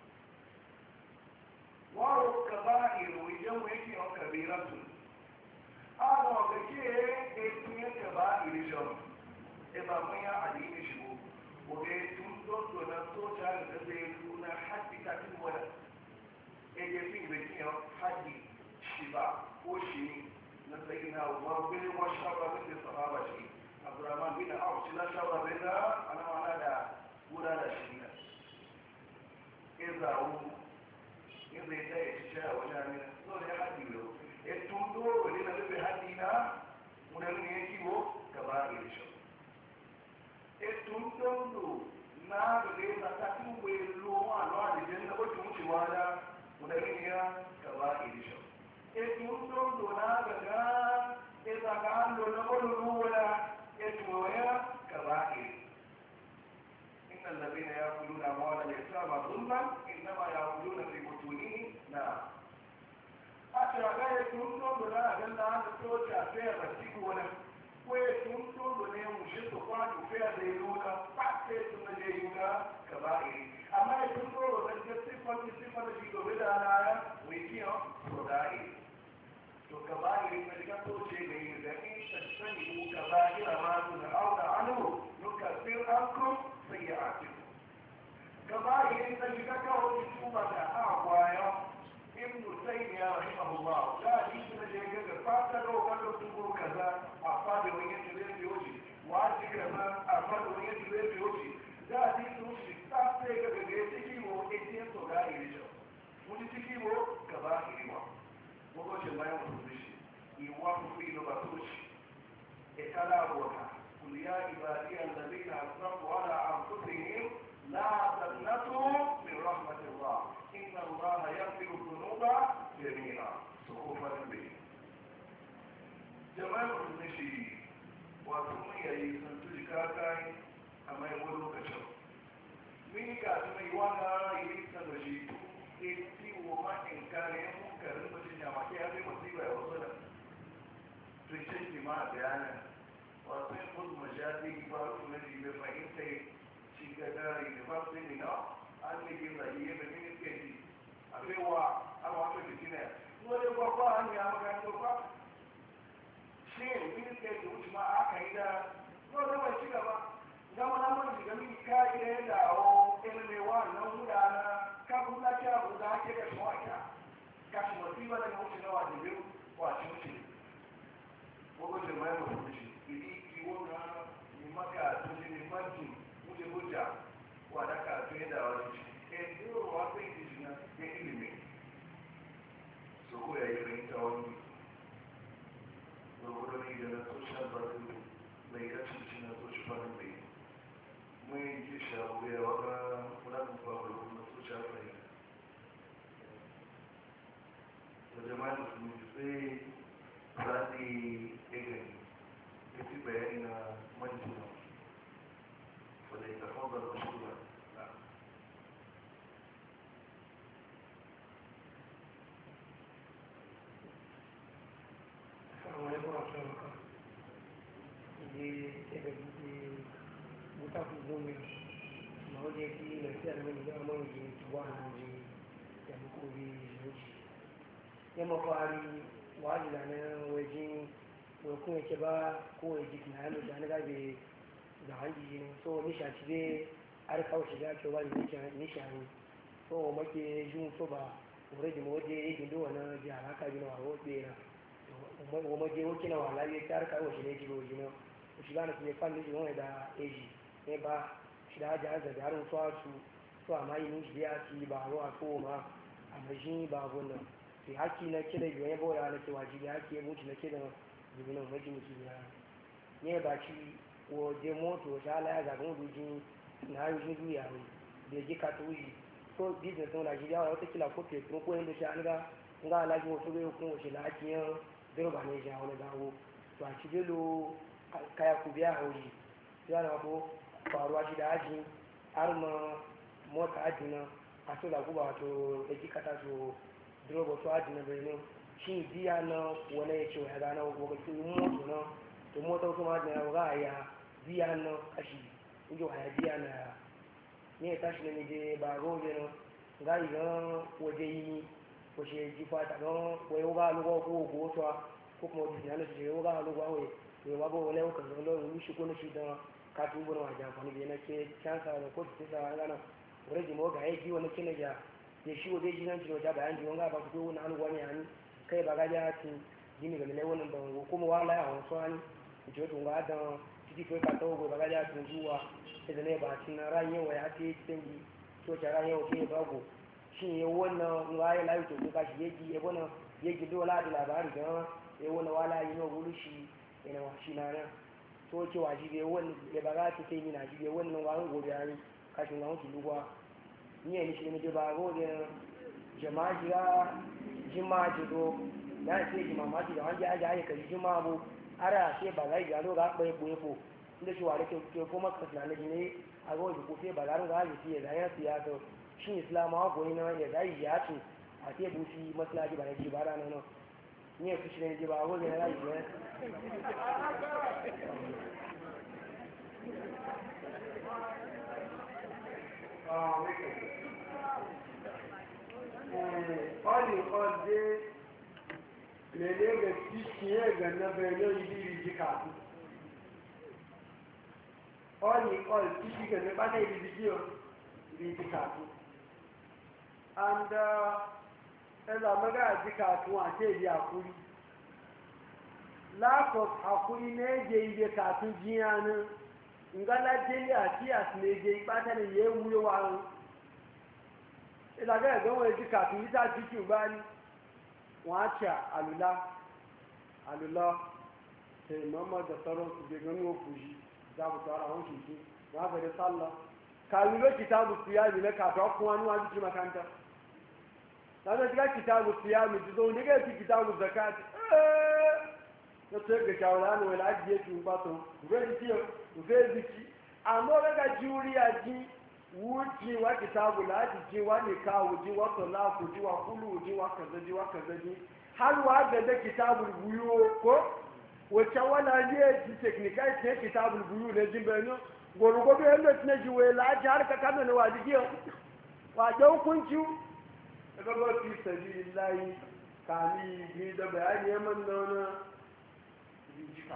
وارو الكبائر ويجمع يكي او كبيرة هذا وكي ايتنية كبائر جمع إبا ميا عليم شبو وكي تنظر دون الصوشة لتزيلون حد تكون ولا ايجي في بكي حد شبا وشي نسينا ومربل وشرب من الصحابة شي عبد الرحمن بن عوف لا شرب بنا أنا معنا دا ولا لا شيء إذا إذا يتشاء وجامنا نقول يا حدي له التندور ولنا بهدينا ونحن يجيبه كبائر شو التندور نار لنا تكون ويلو على الجنة وتمشي ولا ونحن يا كبائر شو التندور نار لنا إذا كان لنا ولو ولا يتويا كبائر إن الذين يأكلون أموال اليتامى ظلما إنما يأكلون في بطونهم نارا أشرا يتونتون لنا أجلنا أن توجع فيها بسيك ولا ويتونتون لنا مشيط قواني فيها زيلونا فأكتت نجيونا كبائر أما يتونتون لنا صفة صفة نجيدو بدا نارا ويكيهم صدائر to kaba'ir ne da to ce ga yin da in tasani ku kaba'ir ma tun auna anu nukaffir ankum sayyi'atikum kaba'ir ne da ka kawo tuba da agwaya ibn taymiya rahimahullah da shi ne da ya ga fata da wannan tubu kaza a fada wani tare da yoji waji kaza a fada wani tare da yoji da shi su shi ta sai ga ga ciki mo etiyan to ga iri mun ciki mo kaba'ir ma gbogbo ṣe máa ń wọ̀ lórí ṣe ìwà fúnfún ìlú bá tó ṣe ẹ̀ka láàbọ̀ta kùlìyà ìbàdí àlàbí àtúntò wàdà àkóso yìí láàtàlátó min rahmatillah inna allaha yaghfiru dhunuba jami'a sọ̀kò fàdúgbè. jama'a musulmi shi wato mun yayi sun tuji kakai a mai wani lokacin mun ka tuna yi wani yi sanar shi ke ciwo ma in kare munkarin mutum ya mace ya zai musiba ya wasu da to ce ki ma bayanin wasu yin kudu majazi ba su na jibe fahimta shi ga dare da ba su ne na an ne ke zai yi da ministeri a fewa an wato da gina wani gwakwa an yi a makarantar kwa shi ministeri wuce ma aka yi da yau da mai shiga ba zama na mun shiga mini kayi da yawo ilmewa na gudana kafin lafiya guda ake da shawaka kashi wasiwa da wuce na wajen biyu wace wuce ko jama'a ba wuce idi kiwo na ni maka tuni ni mantu wuce hujja wa da ka tuni da wani e duro wa kai ji na ke ilimi so ko ya yi rinta wani gurgudu ne da na social barcode mai rashin shi na social barcode mai ji shawo ya waka kulanin babu na social barcode da jama'a da su sai zaɗi igani ya fi bayani na manjina wadda ya tafi da rasuwa na àwọn ẹgbọ́n ọ̀ṣọ́ ọ̀kan ilé ẹgbẹ̀ gbígbé mútàkù gómìn ma ó jẹ́ kí ilẹ̀ sí àdúgbò nígbà ọmọ ìdí tó wà náà rí ìyàmúkò rí ìlújì yẹ mọ́ kọ́ àrí wàhálì lànà wẹ̀jí wẹ̀kún ẹ̀kẹ́ bá kó èjì kì náà lòdà nígbà gbé zàwájì yìí tó níṣàtí dé àríkàwọ̀ ṣẹ̀dá kí ó wà níṣàní tó wọ́n mọ́ kí yún tó bá òrèdè mọ́ dé ìgbìndó wọn náà jẹ́ àlákàbí náà àwọn òpè náà wọ́n mọ́ jẹ́ ókè náà wà láyé tí àríkàwọ̀ ṣẹ̀dá ìjìbò òjì náà òṣìlá náà ti lè fáńdé jù wọ́n ẹ̀dá èjì ní bá ṣẹ̀dá ajá àzàdá àrùn tó àtú tó àmáyé ní ìṣẹ̀dá àti ibà àwọn àkówó máa àmàṣí ibà àwọn náà sai haki na kira biyu ya bora na ke wajibi haki ya mutu na kira jibinan maji mutu ya ne ba ci waje moto ta ala ya zaga mutu jin na yi jin duya ne da ya ji ka ta wuyi so business na najeriya wata kila ko petro ko yin da shi an ga nga alaji wasu bai hukun wace na haki yan dirba ne ja wani dawo to a ci belo kaya ku biya hauji ya na ko faruwa shi da haji har ma mota haji na a so da guba wato da jikata so drogo to adi na birnin shi biya na wani ya ce wa ya gana wakilin moto na to mota wasu ma na ga ya biya na kashi inji wa ya biya na ne ya tashi na nije ba roge na ga yi gan waje yi ko shi ji fata gan wai waga alugo ko ko to ko kuma wajen yana su je waga alugo wai wai waga wani wakil zan lori shi ko na shi don katin gudun wajen amfani da yana ke cansa da ko su sa gana wurin jimo ga ya ji wani kina ja ya shi waje jinan cin wajen bayan jiwon ga ba ku zo wani alugo ne hannu kai ba gaji ya ci jini ga milai wani ban kuma wala ya wasu hannu ku ce tun ga dan titi kai ka tawo ba gaji ya tun zuwa sai da ne ba cin ran yawa ya ce cikin ji to ta ran yawa ke bago shi ya wannan ga ya layu to ka shi yaji ya wannan yaji dole da labari ga ya wannan wala yi no gulu shi ina wa shi na nan to ce wa ji ya wannan ya ba ga ta kai ni na ji ya wannan wa gobe ya kashin ga mutu lugwa ni ne shi ne da ba gobe jama'a jira jima jido na ce jima ma ji da wanda ya jaye kai jima bu ara ce ba ga ga lo ga bai boye ko inda shi wa da ke ko maka islami ne a go ji ko fe ba ga ga ji ya da ya siya to shi islama go ne ya da ya ci a ce bu shi maslaji ba ne ji ba da nan ni ya shi ne ji ba go ne ya yi ne ah ọdí ọdẹ lẹ́lẹ́ rẹ̀ tí kí ẹ gẹ̀nà bẹ̀rẹ̀ ibi ìrìjì kàtù ọdí ọdí tí kí gẹ̀nà bá náà ìrìjì ìrìjì kàtù and ẹzà mẹ́gà ìrìjì kàtù àti èdè àkúrí lack of àkúrí n'éjẹ ìdè kàtù jíyànú ngálájẹ́lẹ̀ àti àtìlẹ́jẹ ìpátẹ́lẹ̀ yẹ wúlé wa rún ìlàgẹ́ ẹ̀gbọ́n ẹ̀dí kàtù yíta títí ò bá ní wọ́n á ṣe àlùlá àlùlá tẹ̀ mọ́mọ́ dọ̀tọ́rọ̀ ìgbẹ̀gbẹ̀ ní òkú yìí ìdábùtọ̀ ara wọn kìí wọ́n á bẹ̀rẹ̀ sálọ kàwé ló kìtàbù fìyàmì lẹ́ kàtù ọkùn wọn níwájú tí makanta lọ́dọ̀ tí ká kìtàbù fìyàmì tí tó ní kẹ́ẹ̀tì kìtàbù zakati ẹ́ẹ́ tó ẹgbẹ̀ kàwé lánàá wẹ̀ láti yé tu pàtó ìfẹ́ wuji wa kitabu ladi ji wa nikahu ji wa talaku ji wa kulu ji wa kaza ji wa kaza ji har wa ga da kitabu buyo ko wacce wala ne ji technical ce kitabul buyu ne jin bayanu gwargwado yadda na ji wai laji har ka kame na waji giya wajen hukunci daga ba fi sabi layi kami bi da bayani ya man da wani rijika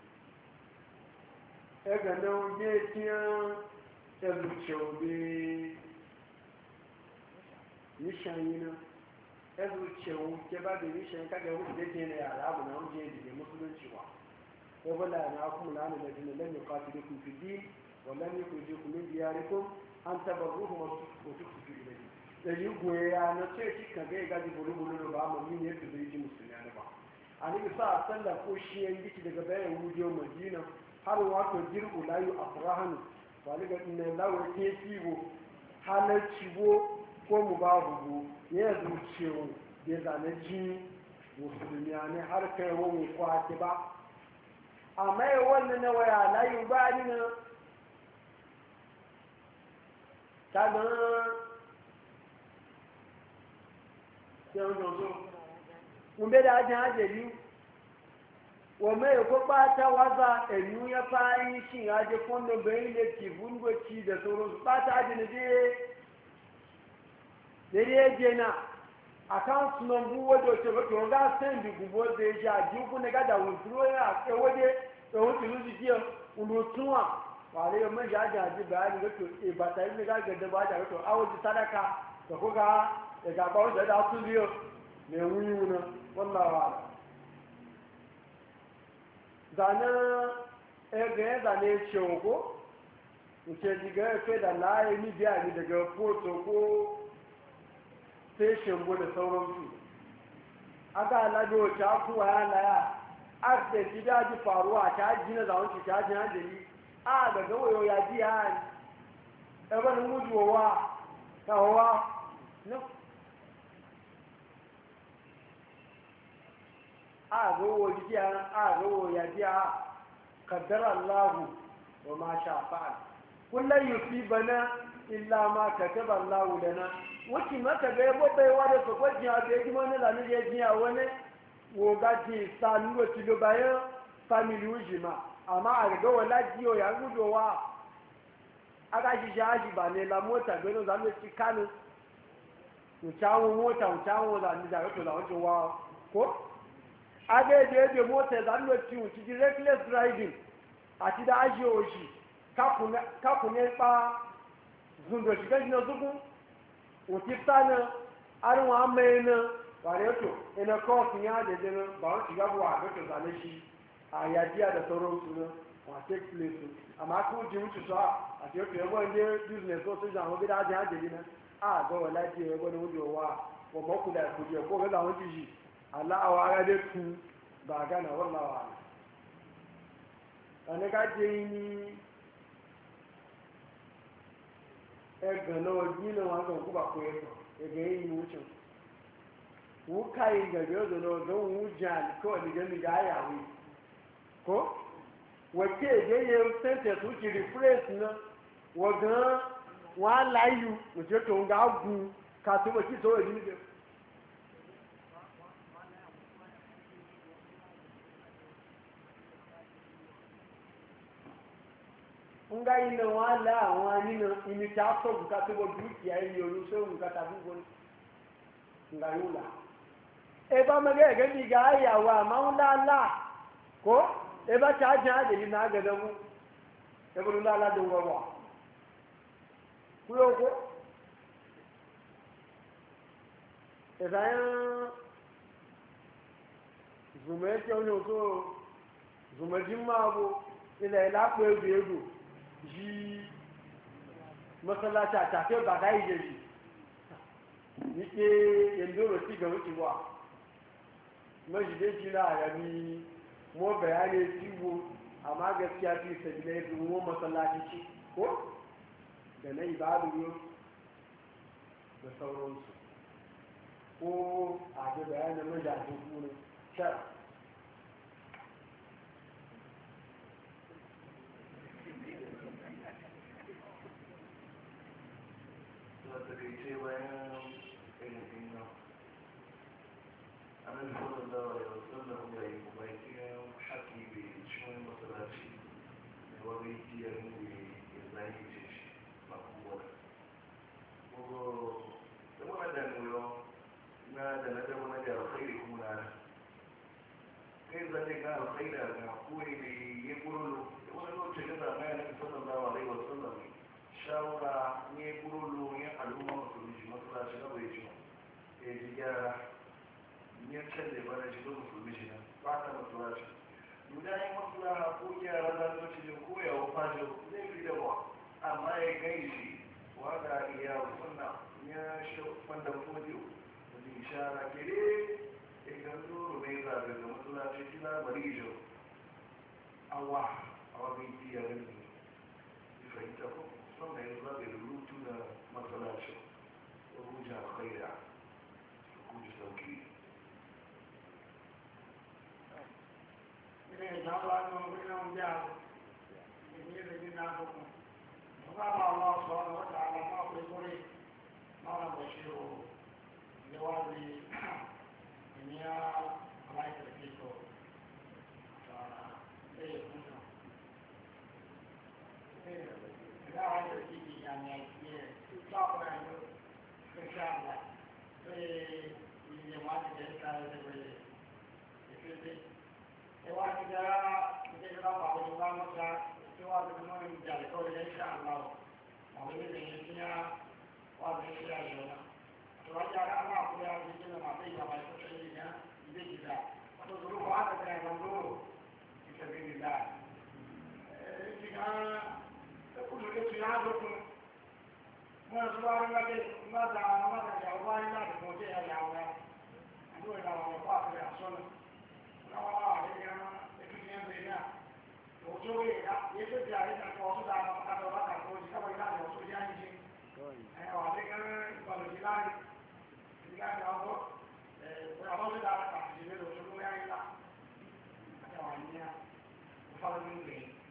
ya ga nan ya tiya ya zuce obi nishan yi na ya zuce ke ba da nishan kaga wuce da ke na yara abu na wuce da ke musulunci wa ya bala na kuma na da jini lam yuqatilukum fi din wa lam yukhrijukum min diyarikum an tabarruhum wa tuqsitu ilayhi da yi goya na ce shi kan ga gaji bulu bulu ba mu min yadda zai ji musulmi ba ani bi sa sallah ko shi yan gici daga bayan wujo madina har wato jirgu layu afrahan wani ga inna lawa ke kiwo halarci go ko mu ba bugu ya zuciyo da zane ji musulmi ne har kai wani kwaki ba amma yi wannan na waya layu ba ni na ta ga yawon zozo kumbe da ajin hajjari wa mai ko bata waza enu ya fayi shi aje fondo bayin da kifun goci da sauransu bata ajin je dare je na account number wodo ce ba to ga send gubo da ya ji ku ne ga da withdraw ya ke wode to wuce ruji ji unutuwa wale yo mai jaji aji bayani ga to e ba ta ne ga ga ba da to awoji sadaka to ko ga e ga ba wanda da su biyo ne wuyu na wallahi wa zana ege zane shogo nke diga efe da laye ni biya ni daga foto ko station bu da sauransu aka alaɗe wacce akuwa ya laya accident da ji faruwa ta jina da wancan ta jina da yi a daga wayo ya ji ya yi ɗabanin gujewa kawowa no a gowo jiya a gowo ya jiya kaddara Allah wa ma sha fa'al kullun yusibana illa ma kataba Allah lana wuci maka ga yabo bai wa da so gwaji a da kuma ne lanu je jiya wani wo gaji sanu wo ti lo bayan family ujima amma a ga wala jiyo ya gudowa aga ji jaji ba ne la mota gano za mu ci kanu mu tawo mota mu tawo da ni da to la wato wa ko aga da yadda mota za mu ci wuci ji reckless driving a ti da ajiye oshi kaku ne pa zundo shiga jina zugu wuci sana arwa mai na ware to ina kofin ya da jina ba wani shiga buwa ga to zane shi a yajiya da sauran su na wa take place amma ku ji wuci so a ti yau yabo ne business so su jan hobi da ajiyar da jina a ga wala ji yabo ne wujewa wa maku da kuje ko ga zawon ji Allah a wara da tu ba gana wallawa ne ka je ni e gana oji na wa ga ku ba ko e e ga yi mu cin ku kai ga ga do no do mu jan ko ni ga mi ga ya wi ko wace je ye sente tu ki refresh na wa ga wa layu mu je to ga gu ka to ki to ni de nga ina wala àwọn nínú imi tí a sọ nǹkan tó bọ dúkìá ẹni olùsọ nǹkan tàbí wọn nga yóò là eba mẹgẹ ẹgẹ bí ga ayàwó àmàwọn lálá kó eba tí a jẹ àdèyí náà gẹdẹ mú ẹgbẹrún lálá tó ń wọwọ kúrò kó ẹsà yẹn zùmọ̀ ẹ̀ tí ó ní oṣù zùmọ̀ jí máa bo ilẹ̀ ìlápò egbò egbò yí mọ́sálásí àtàkì bàdá ìjẹ̀jì ní pé èndòrò tí gẹ̀rù ti wà mọ́jìdé jìnà rẹ̀ ní mọ́ bẹ̀rẹ̀ ní tí wo àmá gẹ̀ẹ́sì àti ìsẹ̀jìlẹ̀ ìlú wọn mọ́sálásí ci ko da na ibadu yau da sauransu ko a da bayanin majalin kuna shara takaice bayan ilimin nan annabi sallallahu alaihi wasallam ya yi mai cikin haƙi kai zane ga alkhaira ga kuwa ne ya kurulu wani lokacin da zama ya nabi sallallahu alaihi wa sallam shawara ne kurulu ya al'umma musulmi shi masalaci na bai jima ya ji gyara ya can da bana shi don musulmi shi nan ba ta masalaci guda yi masalaha ko gyara za su ci ne ko ya wufa jo zai fi da ba amma ya gai shi wada iya sunna ya shi wanda fodiyo wani ishara kere idan zuru mai zaɓe da matsalaci kila marijo awa awa bai biya rini fahimta ko son mai zaɓe da rutu na matsalaci ruja khaira kuji sauki ilé ìjọba ní orí náà ń bí àwọn ìwé ìrìn náà tó kù wọ́n bá bá wọn sọ ọ́nà wọ́n ta àwọn ọmọ ọkùnrin kórè náà lọ sí o ìwádìí ní aláìsẹ̀ kíkọ ẹ̀yẹ fún náà ẹ̀yẹ aláìsẹ̀ kíkì àmì àìsí ẹ̀ tọ́pọ̀ ẹ̀yọ fẹ́ṣẹ́ àgbà ẹ̀yẹ ìyẹ̀wádìí jẹ́ ká ẹ̀ẹ́dẹ̀gbẹ̀rẹ̀ ìfẹ́fẹ́ ìwádìí jẹ́ ìdẹ́gbẹ̀rẹ̀ àwọn ìwà mọ́ta ìwádìí mọ́ ìjà ìkọ́ ilẹ̀ iṣẹ́ àgbà àwọn ilé ìyẹn tí wọ́n ti ṣe àyẹ̀wò náà ìwádìí ara máa kúrẹ́ àwọn ìdílé máa fẹ́ ìjọba ìfẹ́fẹ́ yìí ní ilé ìgbà wọ́n tó lórúkọ àtẹ̀tẹ̀ ẹ̀rọ lóòrò ìfẹ́fẹ́ ìgbà ẹ̀ẹ́dì kan ẹkùnrin ló ti yára lókun wọ́n tó wá nígbàdé nígbàdà àwọn ọmọdé àwọn wáyé láti fún ọjọ́ ìyá àwọn àdúgbò ìlà àwọn ọ̀pọ̀ àfẹ́rẹ́ àsọ́nà láwọn àwọn àdéhìá ẹ̀kùnrin yẹn bẹ̀rẹ̀ náà òjò rẹ̀ yẹ tó ti àríkà kan ọ̀tún dáa wọn kátó ọba kàtó òjì káwọn ìlànà ọ̀tún yá ní ṣe ẹ̀wà àdéhìá ìgbàlódé láàrin ìgbàlódé ọgbọ́ àwọn ọdún dáa kàtó ìṣẹ̀lẹ̀ òṣèlú yá ńlá àti àwọn àníyàn òfàlùmí